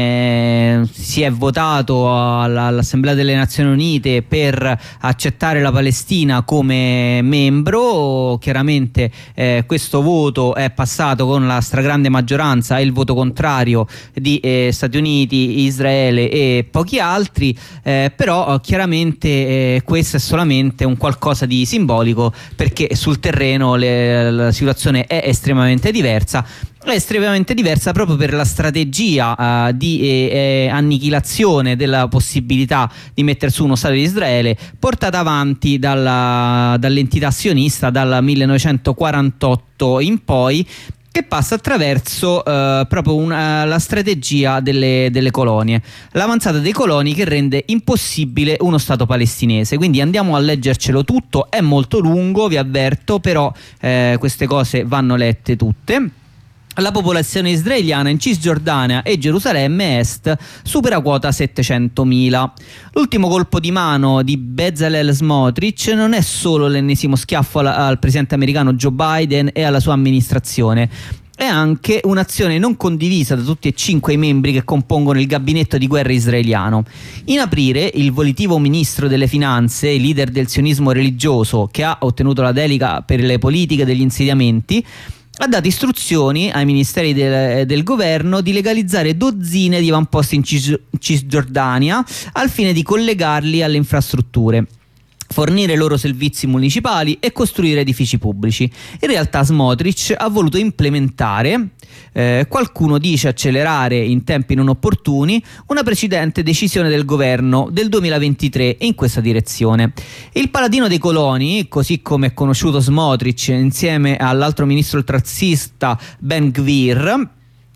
come si è votato alla, all'Assemblea delle Nazioni Unite per accettare la Palestina come membro. Chiaramente eh, questo voto è passato con la stragrande maggioranza e il voto contrario di eh, Stati Uniti, Israele e pochi altri. eh, però chiaramente eh, questo è solamente un qualcosa di simbolico, perché sul terreno le, la situazione è estremamente diversa. È estremamente diversa proprio per la strategia uh, di eh, eh, annichilazione della possibilità di mettere su uno Stato di Israele, portata avanti dalla, dall'entità sionista dal millenovecentoquarantotto in poi, che passa attraverso uh, proprio una, la strategia delle, delle colonie, l'avanzata dei coloni che rende impossibile uno Stato palestinese. Quindi andiamo a leggercelo tutto, è molto lungo, vi avverto, però eh, queste cose vanno lette tutte. La popolazione israeliana in Cisgiordania e Gerusalemme Est supera quota settecentomila. L'ultimo colpo di mano di Bezalel Smotrich non è solo l'ennesimo schiaffo al, al presidente americano Joe Biden e alla sua amministrazione, è anche un'azione non condivisa da tutti e cinque i membri che compongono il gabinetto di guerra israeliano. In aprile il volitivo ministro delle finanze, leader del sionismo religioso, che ha ottenuto la delega per le politiche degli insediamenti, ha dato istruzioni ai ministeri del, del governo di legalizzare dozzine di avamposti in Cis, Cisgiordania al fine di collegarli alle infrastrutture, fornire loro servizi municipali e costruire edifici pubblici. In realtà Smotrich ha voluto implementare, eh, qualcuno dice accelerare in tempi non opportuni, una precedente decisione del governo del duemilaventitré in questa direzione. Il paladino dei coloni, così come è conosciuto Smotrich insieme all'altro ministro ultrazista Ben Gvir,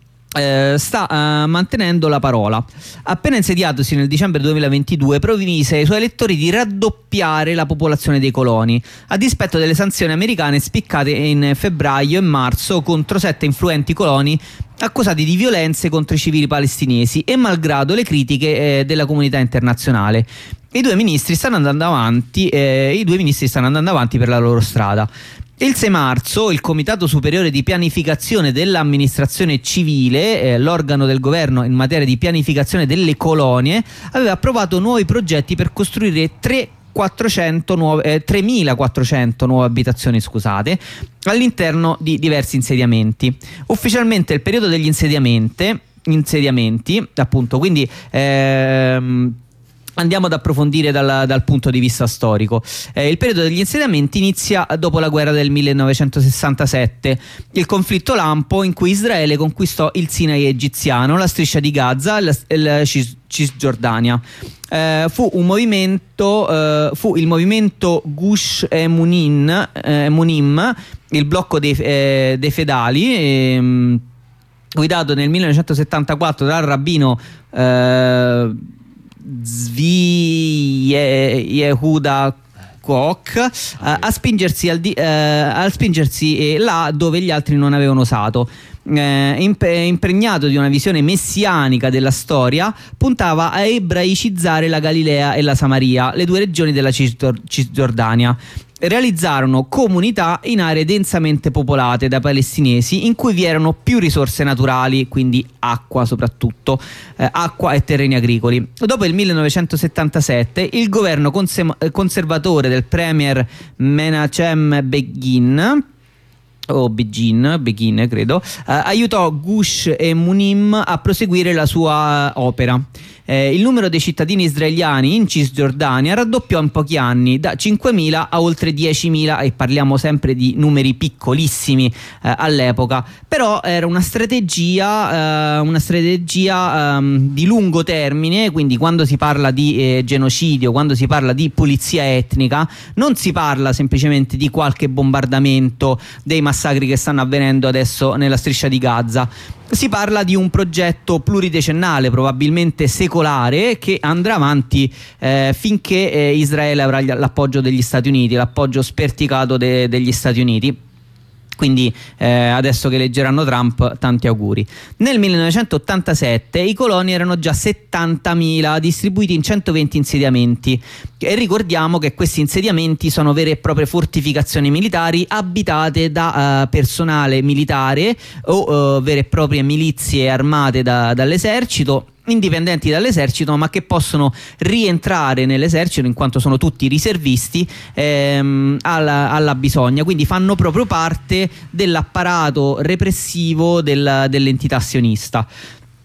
Eh, sta uh, mantenendo la parola. Appena insediatosi nel dicembre duemilaventidue promise ai suoi elettori di raddoppiare la popolazione dei coloni, a dispetto delle sanzioni americane spiccate in febbraio e marzo contro sette influenti coloni accusati di violenze contro i civili palestinesi e malgrado le critiche eh, della comunità internazionale. I due ministri stanno andando avanti eh, i due ministri stanno andando avanti per la loro strada. Il sei marzo il Comitato Superiore di Pianificazione dell'Amministrazione Civile, eh, l'organo del governo in materia di pianificazione delle colonie, aveva approvato nuovi progetti per costruire tremilaquattrocento nuove, eh, tremilaquattrocento nuove abitazioni, scusate, all'interno di diversi insediamenti. Ufficialmente il periodo degli insediamenti, insediamenti appunto, quindi ehm, andiamo ad approfondire dal, dal punto di vista storico. Eh, il periodo degli insediamenti inizia dopo la guerra del millenovecentosessantasette, il conflitto lampo in cui Israele conquistò il Sinai egiziano, la striscia di Gaza e la, la Cis, Cisgiordania. Eh, fu un movimento, eh, fu il movimento Gush Emunim, eh, Emunim, il blocco dei, eh, dei fedali, eh, guidato nel millenovecentosettantaquattro dal rabbino eh, Zvi Yehuda Koch, eh, a spingersi, al di, eh, a spingersi eh, là dove gli altri non avevano osato. Eh, imp- impregnato di una visione messianica della storia, puntava a ebraicizzare la Galilea e la Samaria, le due regioni della Cisgior- Cisgiordania. Realizzarono comunità in aree densamente popolate da palestinesi in cui vi erano più risorse naturali, quindi acqua soprattutto, eh, acqua e terreni agricoli. Dopo il millenovecentosettantasette il governo conse- conservatore del premier Menachem Begin o Begin, Begin credo, eh, aiutò Gush Emunim a proseguire la sua opera. Eh, il numero dei cittadini israeliani in Cisgiordania raddoppiò in pochi anni, da cinquemila a oltre diecimila, e parliamo sempre di numeri piccolissimi eh, all'epoca. Però era una strategia, eh, una strategia eh, di lungo termine, quindi quando si parla di eh, genocidio, quando si parla di pulizia etnica, non si parla semplicemente di qualche bombardamento, dei massacri che stanno avvenendo adesso nella striscia di Gaza. Si parla di un progetto pluridecennale, probabilmente secolare, che andrà avanti eh, finché eh, Israele avrà l'appoggio degli Stati Uniti, l'appoggio sperticato de- degli Stati Uniti. Quindi eh, adesso che eleggeranno Trump, tanti auguri. Nel millenovecentottantasette i coloni erano già settantamila, distribuiti in centoventi insediamenti, e ricordiamo che questi insediamenti sono vere e proprie fortificazioni militari abitate da uh, personale militare o uh, vere e proprie milizie armate da, dall'esercito, indipendenti dall'esercito, ma che possono rientrare nell'esercito in quanto sono tutti riservisti ehm, alla, alla bisogna, quindi fanno proprio parte dell'apparato repressivo del, dell'entità sionista.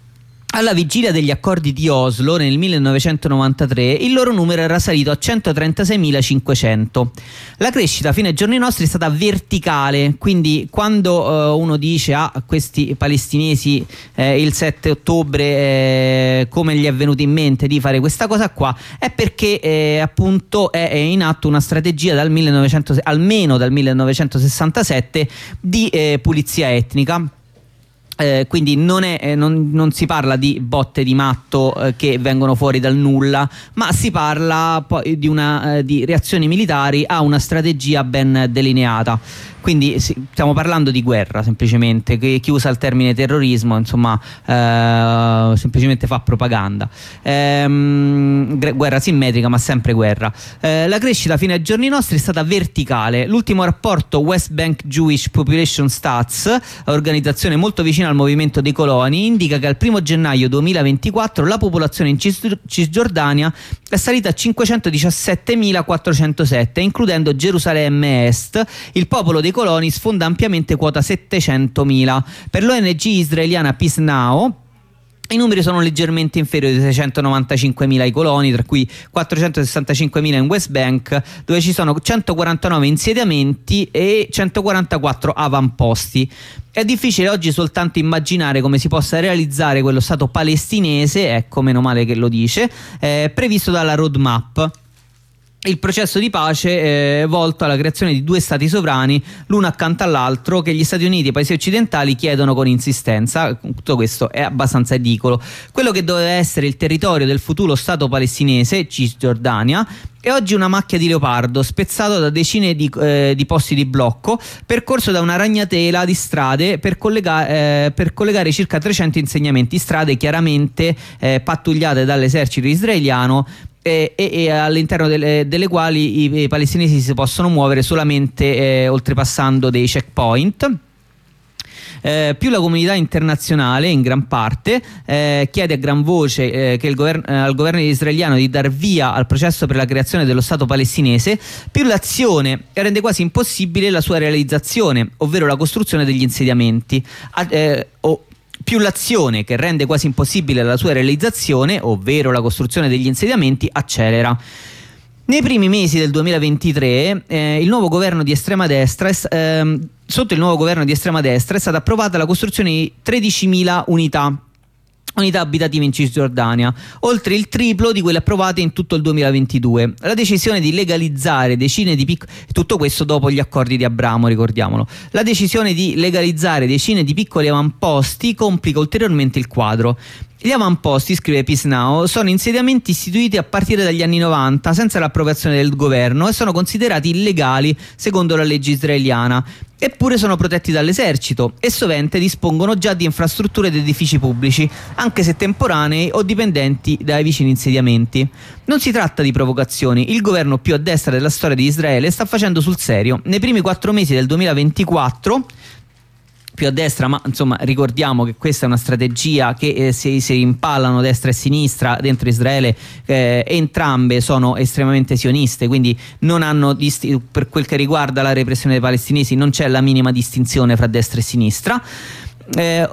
Alla vigilia degli accordi di Oslo nel millenovecentonovantatré il loro numero era salito a centotrentaseiemilacinquecento. La crescita fino ai giorni nostri è stata verticale, quindi quando uh, uno dice a ah, questi palestinesi eh, il sette ottobre eh, come gli è venuto in mente di fare questa cosa qua, è perché eh, appunto è, è in atto una strategia dal millenovecento, almeno dal millenovecentosessantasette di eh, pulizia etnica. Eh, quindi non, è, eh, non, non si parla di botte di matto eh, che vengono fuori dal nulla, ma si parla poi di, una, eh, di reazioni militari a una strategia ben delineata. Quindi sì, stiamo parlando di guerra semplicemente, che chi usa il termine terrorismo insomma eh, semplicemente fa propaganda. Ehm, guerra simmetrica ma sempre guerra. Eh, la crescita fino ai giorni nostri è stata verticale. L'ultimo rapporto West Bank Jewish Population Stats, organizzazione molto vicina al movimento dei coloni, indica che al primo gennaio duemilaventiquattro la popolazione in Cis- Cisgiordania è salita a cinquecentodiciassettemilaquattrocentosette, includendo Gerusalemme Est. Il popolo dei coloni sfonda ampiamente quota settecentomila. Per l'O N G israeliana Peace Now i numeri sono leggermente inferiori di seicentonovantacinquemila i coloni, tra cui quattrocentosessantacinquemila in West Bank, dove ci sono centoquarantanove insediamenti e centoquarantaquattro avamposti. È difficile oggi soltanto immaginare come si possa realizzare quello stato palestinese, ecco, meno male che lo dice, eh, previsto dalla roadmap. Il processo di pace è volto alla creazione di due stati sovrani, l'uno accanto all'altro, che gli Stati Uniti e i paesi occidentali chiedono con insistenza. Tutto questo è abbastanza ridicolo. Quello che doveva essere il territorio del futuro stato palestinese, Cisgiordania, è oggi una macchia di leopardo, spezzato da decine di, eh, di posti di blocco, percorso da una ragnatela di strade per, collega- eh, per collegare circa trecento insediamenti, strade chiaramente eh, pattugliate dall'esercito israeliano, E, e, e all'interno delle, delle quali i, i palestinesi si possono muovere solamente eh, oltrepassando dei checkpoint. Eh, più la comunità internazionale in gran parte eh, chiede a gran voce eh, che il govern- eh, al governo israeliano di dar via al processo per la creazione dello Stato palestinese, più l'azione rende quasi impossibile la sua realizzazione, ovvero la costruzione degli insediamenti. A- eh, o più l'azione che rende quasi impossibile la sua realizzazione, ovvero la costruzione degli insediamenti, accelera. Nei primi mesi del duemilaventitré eh, il nuovo governo di estrema destra eh, sotto il nuovo governo di estrema destra è stata approvata la costruzione di tredicimila unità unità abitative in Cisgiordania, oltre il triplo di quelle approvate in tutto il duemilaventidue. La decisione di legalizzare decine di piccoli tutto questo dopo gli accordi di Abramo, ricordiamolo. La decisione di legalizzare decine di piccoli avamposti complica ulteriormente il quadro. Gli avamposti, scrive Peace Now, sono insediamenti istituiti a partire dagli anni novanta senza l'approvazione del governo e sono considerati illegali secondo la legge israeliana. Eppure sono protetti dall'esercito e sovente dispongono già di infrastrutture ed edifici pubblici, anche se temporanei o dipendenti dai vicini insediamenti. Non si tratta di provocazioni, il governo più a destra della storia di Israele sta facendo sul serio. Nei primi quattro mesi del duemilaventiquattro, più a destra, ma insomma ricordiamo che questa è una strategia che eh, si, si impallano destra e sinistra dentro Israele, eh, entrambe sono estremamente sioniste, quindi non hanno disti- per quel che riguarda la repressione dei palestinesi non c'è la minima distinzione fra destra e sinistra. Eh,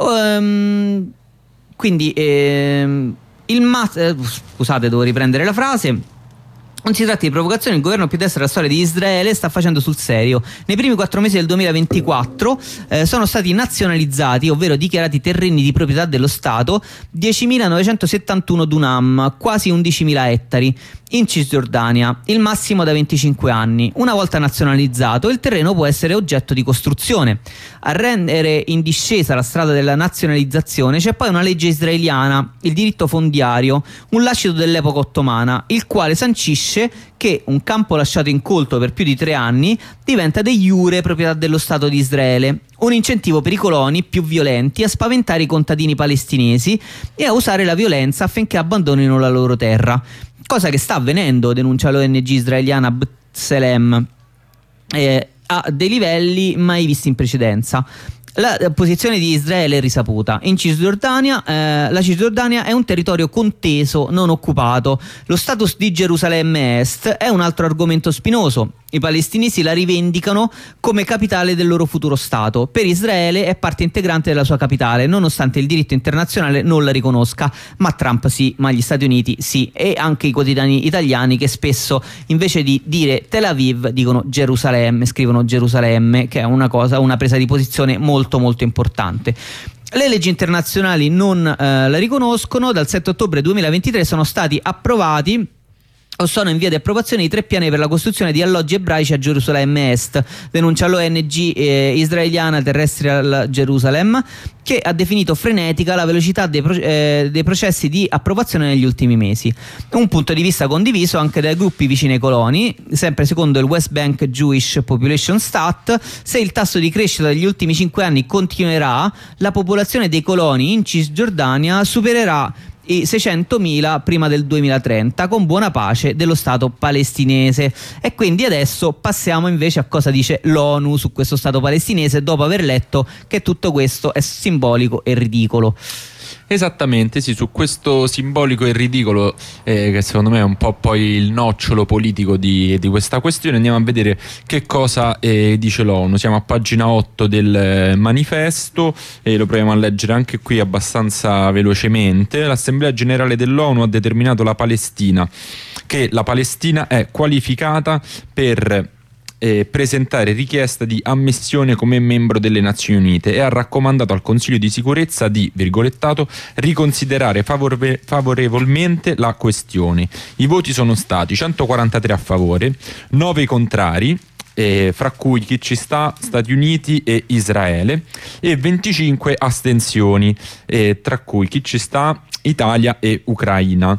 um, quindi ehm, il ma- eh, scusate, devo riprendere la frase. Non si tratta di provocazione, il governo più destra della storia di Israele sta facendo sul serio. Nei primi quattro mesi del duemilaventiquattro eh, sono stati nazionalizzati, ovvero dichiarati terreni di proprietà dello Stato, diecimilanovecentosettantuno dunam, quasi undicimila ettari, in Cisgiordania, il massimo da venticinque anni. Una volta nazionalizzato, il terreno può essere oggetto di costruzione. A rendere in discesa la strada della nazionalizzazione c'è poi una legge israeliana, il diritto fondiario, un lascito dell'epoca ottomana, il quale sancisce che un campo lasciato incolto per più di tre anni diventa de iure proprietà dello Stato di Israele, un incentivo per i coloni più violenti a spaventare i contadini palestinesi e a usare la violenza affinché abbandonino la loro terra, cosa che sta avvenendo, denuncia l'O N G israeliana B'Tselem, eh, a dei livelli mai visti in precedenza. La posizione di Israele è risaputa. In Cisgiordania, eh, la Cisgiordania è un territorio conteso, non occupato. Lo status di Gerusalemme Est è un altro argomento spinoso. I palestinesi la rivendicano come capitale del loro futuro Stato. Per Israele è parte integrante della sua capitale, nonostante il diritto internazionale non la riconosca, ma Trump sì, ma gli Stati Uniti sì, e anche i quotidiani italiani che spesso invece di dire Tel Aviv dicono Gerusalemme, scrivono Gerusalemme, che è una cosa, una presa di posizione molto molto importante. Le leggi internazionali non eh, la riconoscono. Dal sette ottobre duemilaventitré sono stati approvati o sono in via di approvazione i tre piani per la costruzione di alloggi ebraici a Gerusalemme Est, denuncia l'O N G eh, israeliana Terrestrial Jerusalem, che ha definito frenetica la velocità dei, pro- eh, dei processi di approvazione negli ultimi mesi. Un punto di vista condiviso anche dai gruppi vicini ai coloni. Sempre secondo il West Bank Jewish Population Stat, se il tasso di crescita degli ultimi cinque anni continuerà, la popolazione dei coloni in Cisgiordania supererà i seicentomila prima del duemilatrenta, con buona pace dello Stato palestinese. E quindi adesso passiamo invece a cosa dice l'ONU su questo Stato palestinese, dopo aver letto che tutto questo è simbolico e ridicolo. Esattamente, sì, su questo simbolico e ridicolo, eh, che secondo me è un po' poi il nocciolo politico di, di questa questione, andiamo a vedere che cosa eh, dice l'ONU. Siamo a pagina otto del manifesto e lo proviamo a leggere anche qui abbastanza velocemente. L'Assemblea Generale dell'ONU ha determinato la Palestina, che la Palestina è qualificata per Eh, presentare richiesta di ammissione come membro delle Nazioni Unite e ha raccomandato al Consiglio di sicurezza di, virgolettato, riconsiderare favore- favorevolmente la questione. I voti sono stati centoquarantatré a favore, nove contrari, eh, fra cui chi ci sta, Stati Uniti e Israele, e venticinque astensioni, eh, tra cui chi ci sta, Italia e Ucraina.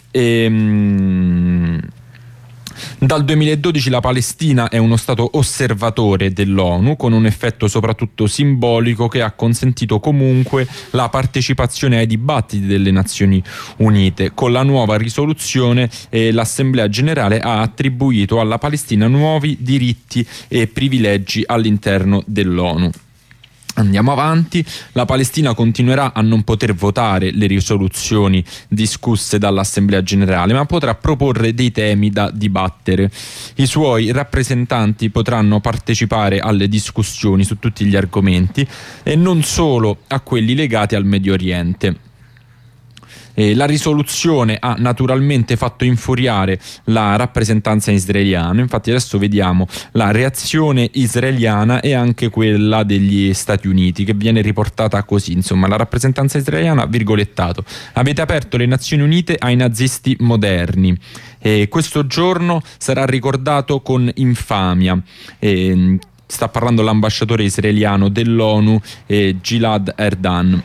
Ehm... Dal duemiladodici la Palestina è uno stato osservatore dell'ONU, con un effetto soprattutto simbolico che ha consentito comunque la partecipazione ai dibattiti delle Nazioni Unite. Con la nuova risoluzione eh, l'Assemblea Generale ha attribuito alla Palestina nuovi diritti e privilegi all'interno dell'ONU. Andiamo avanti. La Palestina continuerà a non poter votare le risoluzioni discusse dall'Assemblea Generale, ma potrà proporre dei temi da dibattere. I suoi rappresentanti potranno partecipare alle discussioni su tutti gli argomenti e non solo a quelli legati al Medio Oriente. Eh, la risoluzione ha naturalmente fatto infuriare la rappresentanza israeliana. Infatti adesso vediamo la reazione israeliana e anche quella degli Stati Uniti, che viene riportata così. Insomma, la rappresentanza israeliana, virgolettato: avete aperto le Nazioni Unite ai nazisti moderni. Eh, questo giorno sarà ricordato con infamia. Eh, sta parlando l'ambasciatore israeliano dell'ONU, eh, Gilad Erdan,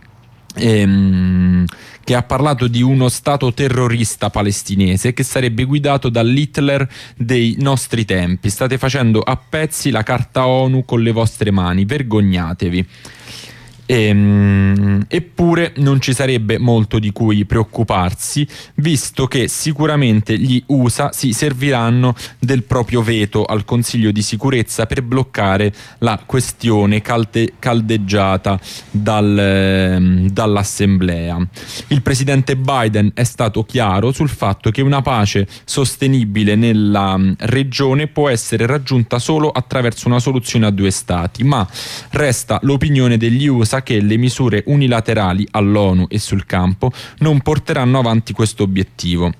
ehm, che ha parlato di uno stato terrorista palestinese che sarebbe guidato dall'Hitler dei nostri tempi. State facendo a pezzi la carta ONU con le vostre mani, vergognatevi. Ehm, eppure non ci sarebbe molto di cui preoccuparsi, visto che sicuramente gli U S A si serviranno del proprio veto al Consiglio di sicurezza per bloccare la questione calde- caldeggiata dal, eh, dall'Assemblea. Il presidente Biden è stato chiaro sul fatto che una pace sostenibile nella um, regione può essere raggiunta solo attraverso una soluzione a due stati, ma resta l'opinione degli U S A che le misure unilaterali all'ONU e sul campo non porteranno avanti questo obiettivo.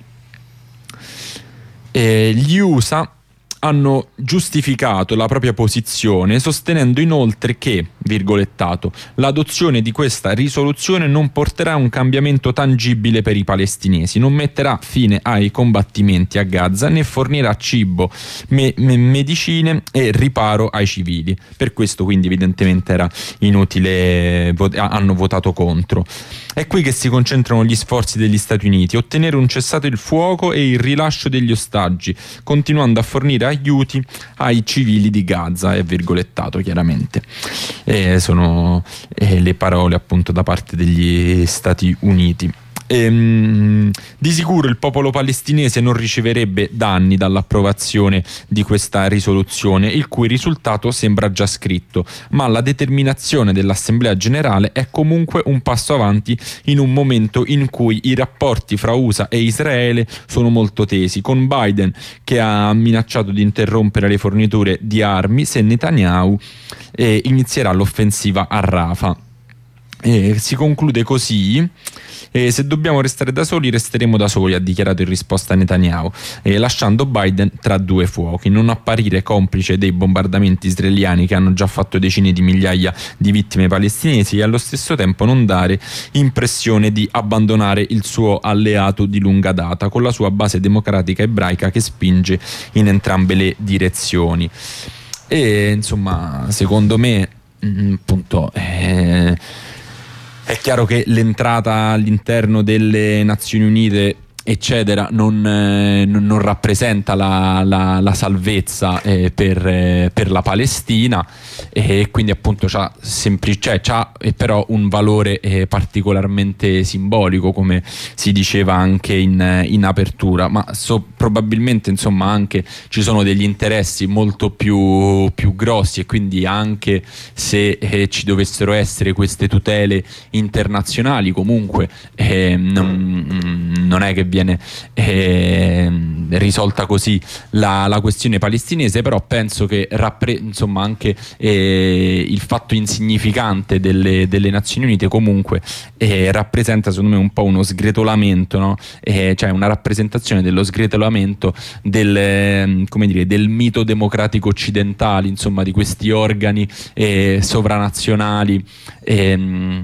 E gli U S A hanno giustificato la propria posizione sostenendo inoltre che, virgolettato, l'adozione di questa risoluzione non porterà a un cambiamento tangibile per i palestinesi, non metterà fine ai combattimenti a Gaza né fornirà cibo, me- me- medicine e riparo ai civili. Per questo quindi evidentemente era inutile, vot- hanno votato contro. È qui che si concentrano gli sforzi degli Stati Uniti: ottenere un cessate il fuoco e il rilascio degli ostaggi, continuando a fornire aiuti ai civili di Gaza, è virgolettato chiaramente. Eh, sono eh, le parole appunto da parte degli Stati Uniti. Ehm, di sicuro il popolo palestinese non riceverebbe danni dall'approvazione di questa risoluzione, il cui risultato sembra già scritto, ma la determinazione dell'Assemblea Generale è comunque un passo avanti in un momento in cui i rapporti fra U S A e Israele sono molto tesi, con Biden che ha minacciato di interrompere le forniture di armi se Netanyahu eh, inizierà l'offensiva a Rafah. Eh, si conclude così: eh, se dobbiamo restare da soli, resteremo da soli, ha dichiarato in risposta a Netanyahu, eh, lasciando Biden tra due fuochi: non apparire complice dei bombardamenti israeliani che hanno già fatto decine di migliaia di vittime palestinesi e allo stesso tempo non dare impressione di abbandonare il suo alleato di lunga data, con la sua base democratica ebraica che spinge in entrambe le direzioni. E insomma, secondo me, mh, appunto, eh, è chiaro che l'entrata all'interno delle Nazioni Unite eccetera non, eh, non rappresenta la, la, la salvezza eh, per, eh, per la Palestina, e quindi appunto c'ha, sempli- cioè, c'ha eh, però un valore eh, particolarmente simbolico, come si diceva anche in, in apertura, ma so, probabilmente insomma anche ci sono degli interessi molto più, più grossi, e quindi anche se eh, ci dovessero essere queste tutele internazionali comunque eh, non, non è che viene eh, risolta così la, la questione palestinese, però penso che rappre- insomma anche eh, il fatto insignificante delle, delle Nazioni Unite comunque eh, rappresenta secondo me un po' uno sgretolamento, no? eh, cioè una rappresentazione dello sgretolamento del, eh, come dire, del mito democratico occidentale, insomma di questi organi eh, sovranazionali eh,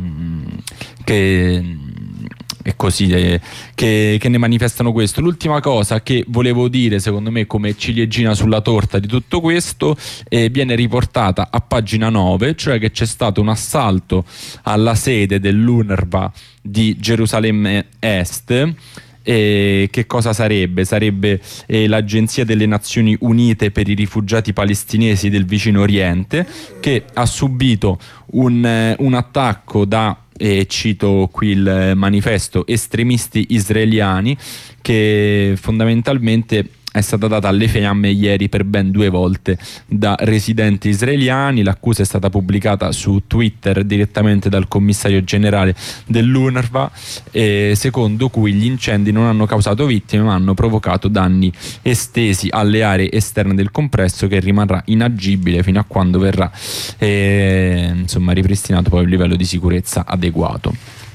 che e così eh, che, che ne manifestano questo. L'ultima cosa che volevo dire, secondo me come ciliegina sulla torta di tutto questo, eh, viene riportata a pagina nove, cioè che c'è stato un assalto alla sede dell'UNRWA di Gerusalemme Est. E che cosa sarebbe? Sarebbe eh, l'Agenzia delle Nazioni Unite per i rifugiati palestinesi del Vicino Oriente, che ha subito un, eh, un attacco da, e cito qui il manifesto, estremisti israeliani, che fondamentalmente è stata data alle fiamme ieri per ben due volte da residenti israeliani. L'accusa è stata pubblicata su Twitter direttamente dal commissario generale dell'UNRWA, eh, secondo cui gli incendi non hanno causato vittime ma hanno provocato danni estesi alle aree esterne del complesso, che rimarrà inagibile fino a quando verrà eh, insomma ripristinato poi il livello di sicurezza adeguato.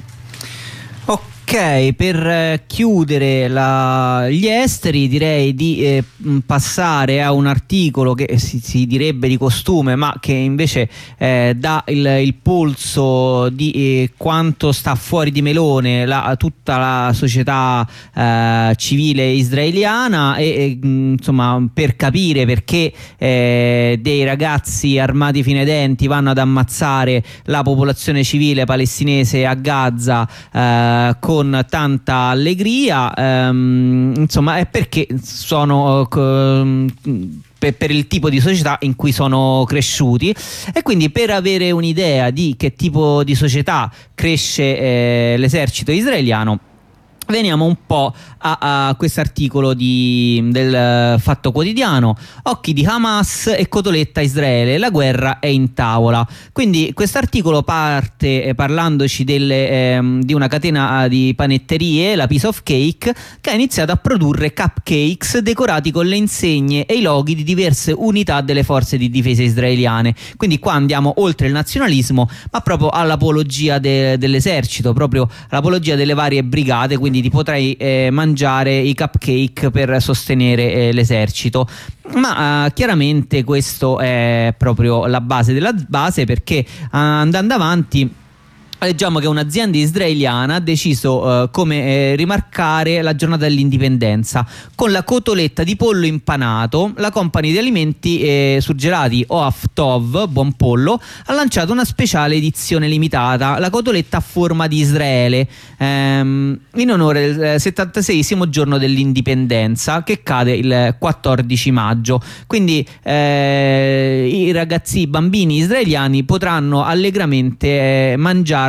Ok, per chiudere la, gli esteri direi di eh, passare a un articolo che si, si direbbe di costume, ma che invece eh, dà il, il polso di eh, quanto sta fuori di melone la, tutta la società eh, civile israeliana, e eh, insomma per capire perché eh, dei ragazzi armati fino ai denti vanno ad ammazzare la popolazione civile palestinese a Gaza eh, con con tanta allegria, ehm, insomma è perché sono uh, per, per il tipo di società in cui sono cresciuti, e quindi per avere un'idea di che tipo di società cresce eh, l'esercito israeliano veniamo un po' a, a quest'articolo di, del Fatto Quotidiano. Occhi di Hamas e cotoletta Israele, la guerra è in tavola. Quindi quest'articolo parte eh, parlandoci delle, ehm, di una catena di panetterie, la Piece of Cake, che ha iniziato a produrre cupcakes decorati con le insegne e i loghi di diverse unità delle forze di difesa israeliane. Quindi qua andiamo oltre il nazionalismo, ma proprio all'apologia de, dell'esercito, proprio all'apologia delle varie brigate, quindi ti potrai eh, mangiare i cupcake per sostenere eh, l'esercito. Ma eh, chiaramente questo è proprio la base della base, perché eh, andando avanti leggiamo che un'azienda israeliana ha deciso eh, come eh, rimarcare la giornata dell'indipendenza con la cotoletta di pollo impanato. La company di alimenti eh, surgelati Oaf Tov, buon pollo, ha lanciato una speciale edizione limitata, la cotoletta a forma di Israele, ehm, in onore del settantaseiesimo giorno dell'indipendenza, che cade il quattordici maggio. Quindi eh, i ragazzi, i bambini israeliani potranno allegramente eh, mangiare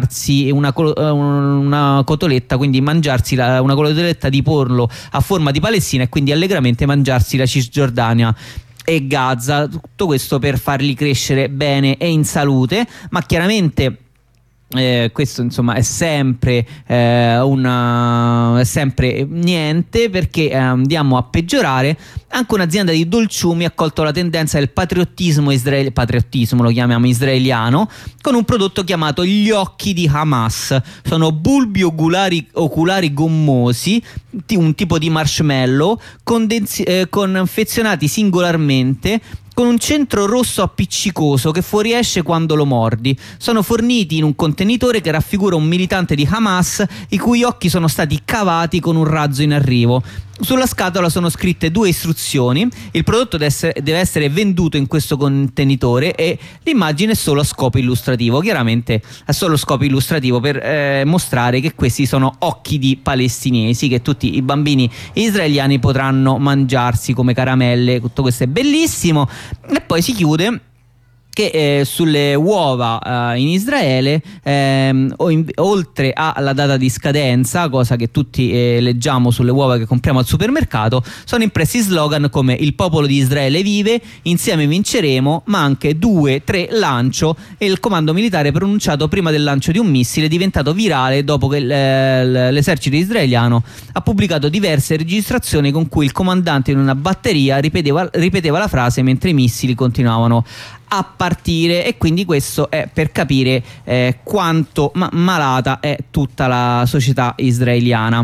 mangiarsi una, col- una cotoletta, quindi mangiarsi la, una cotoletta di pollo a forma di Palestina e quindi allegramente mangiarsi la Cisgiordania e Gaza. Tutto questo per farli crescere bene e in salute, ma chiaramente Eh, questo insomma è sempre eh, una è sempre niente, perché eh, andiamo a peggiorare. Anche un'azienda di dolciumi ha colto la tendenza del patriottismo israeliano, patriottismo lo chiamiamo israeliano, con un prodotto chiamato gli occhi di Hamas. Sono bulbi oculari, oculari gommosi, un tipo di marshmallow condensi- eh, confezionati singolarmente, con un centro rosso appiccicoso che fuoriesce quando lo mordi. Sono forniti in un contenitore che raffigura un militante di Hamas i cui occhi sono stati cavati con un razzo in arrivo. Sulla scatola sono scritte due istruzioni: il prodotto deve essere, deve essere venduto in questo contenitore, e l'immagine è solo a scopo illustrativo. Chiaramente è solo scopo illustrativo per eh, mostrare che questi sono occhi di palestinesi che tutti i bambini israeliani potranno mangiarsi come caramelle. Tutto questo è bellissimo. E poi si chiude che eh, sulle uova eh, in Israele, ehm, o in, oltre alla data di scadenza, cosa che tutti eh, leggiamo sulle uova che compriamo al supermercato, sono impressi slogan come "il popolo di Israele vive", "insieme vinceremo", ma anche "due, tre, lancio", e il comando militare pronunciato prima del lancio di un missile, diventato virale dopo che eh, l'esercito israeliano ha pubblicato diverse registrazioni con cui il comandante in una batteria ripeteva, ripeteva la frase mentre i missili continuavano a partire. E quindi questo è per capire eh, quanto ma- malata è tutta la società israeliana.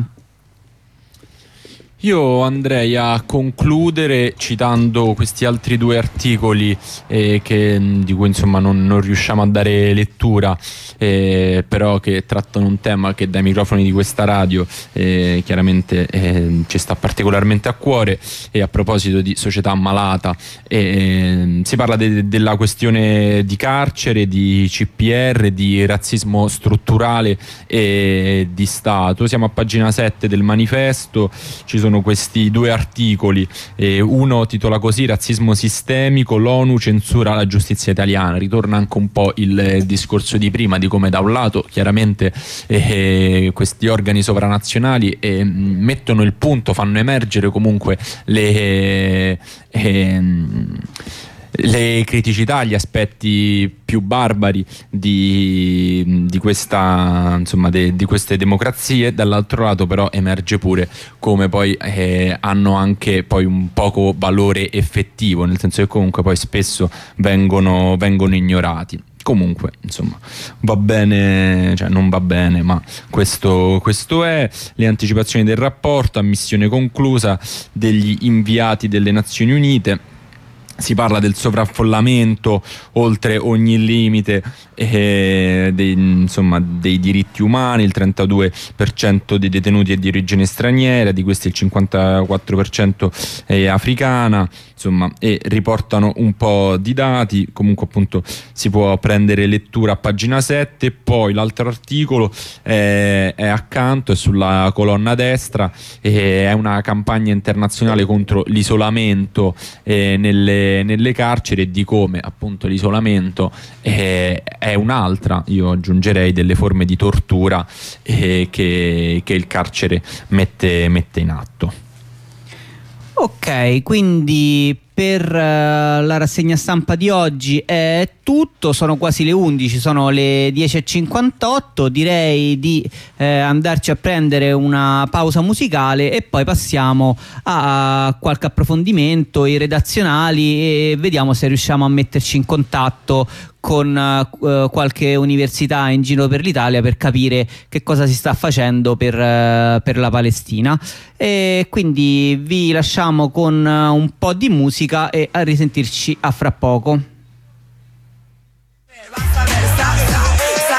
Io andrei a concludere citando questi altri due articoli eh, che, di cui insomma non, non riusciamo a dare lettura, eh, però che trattano un tema che dai microfoni di questa radio eh, chiaramente eh, ci sta particolarmente a cuore. E a proposito di società malata, eh, si parla de- della questione di carcere, di C P R, di razzismo strutturale e di Stato. Siamo a pagina sette del manifesto, ci sono sono questi due articoli, eh, uno titola così: razzismo sistemico, l'ONU censura la giustizia italiana. Ritorna anche un po' il eh, discorso di prima, di come da un lato chiaramente eh, questi organi sovranazionali eh, mettono il punto, fanno emergere comunque le eh, eh, le criticità, gli aspetti più barbari di, di questa insomma de, di queste democrazie. Dall'altro lato però emerge pure come poi eh, hanno anche poi un poco valore effettivo, nel senso che comunque poi spesso vengono, vengono ignorati. Comunque, insomma, va bene, cioè non va bene, ma questo, questo è. Le anticipazioni del rapporto, ammissione conclusa degli inviati delle Nazioni Unite. Si parla del sovraffollamento oltre ogni limite eh, dei, insomma, dei diritti umani. Il trentadue per cento dei detenuti è di origine straniera, di questi il cinquantaquattro per cento è africana, insomma, e riportano un po' di dati. Comunque appunto si può prendere lettura a pagina sette. Poi l'altro articolo è, è accanto, è sulla colonna destra, è una campagna internazionale contro l'isolamento eh, nelle nelle carceri, e di come appunto l'isolamento è, è un'altra, io aggiungerei, delle forme di tortura eh, che, che il carcere mette, mette in atto. Ok, quindi per uh, la rassegna stampa di oggi è tutto. Sono quasi le undici, sono le dieci e cinquantotto. Direi di eh, andarci a prendere una pausa musicale e poi passiamo a qualche approfondimento, i redazionali, e vediamo se riusciamo a metterci in contatto con uh, qualche università in giro per l'Italia per capire che cosa si sta facendo per, uh, per la Palestina. E quindi vi lasciamo con uh, un po' di musica e a risentirci a fra poco.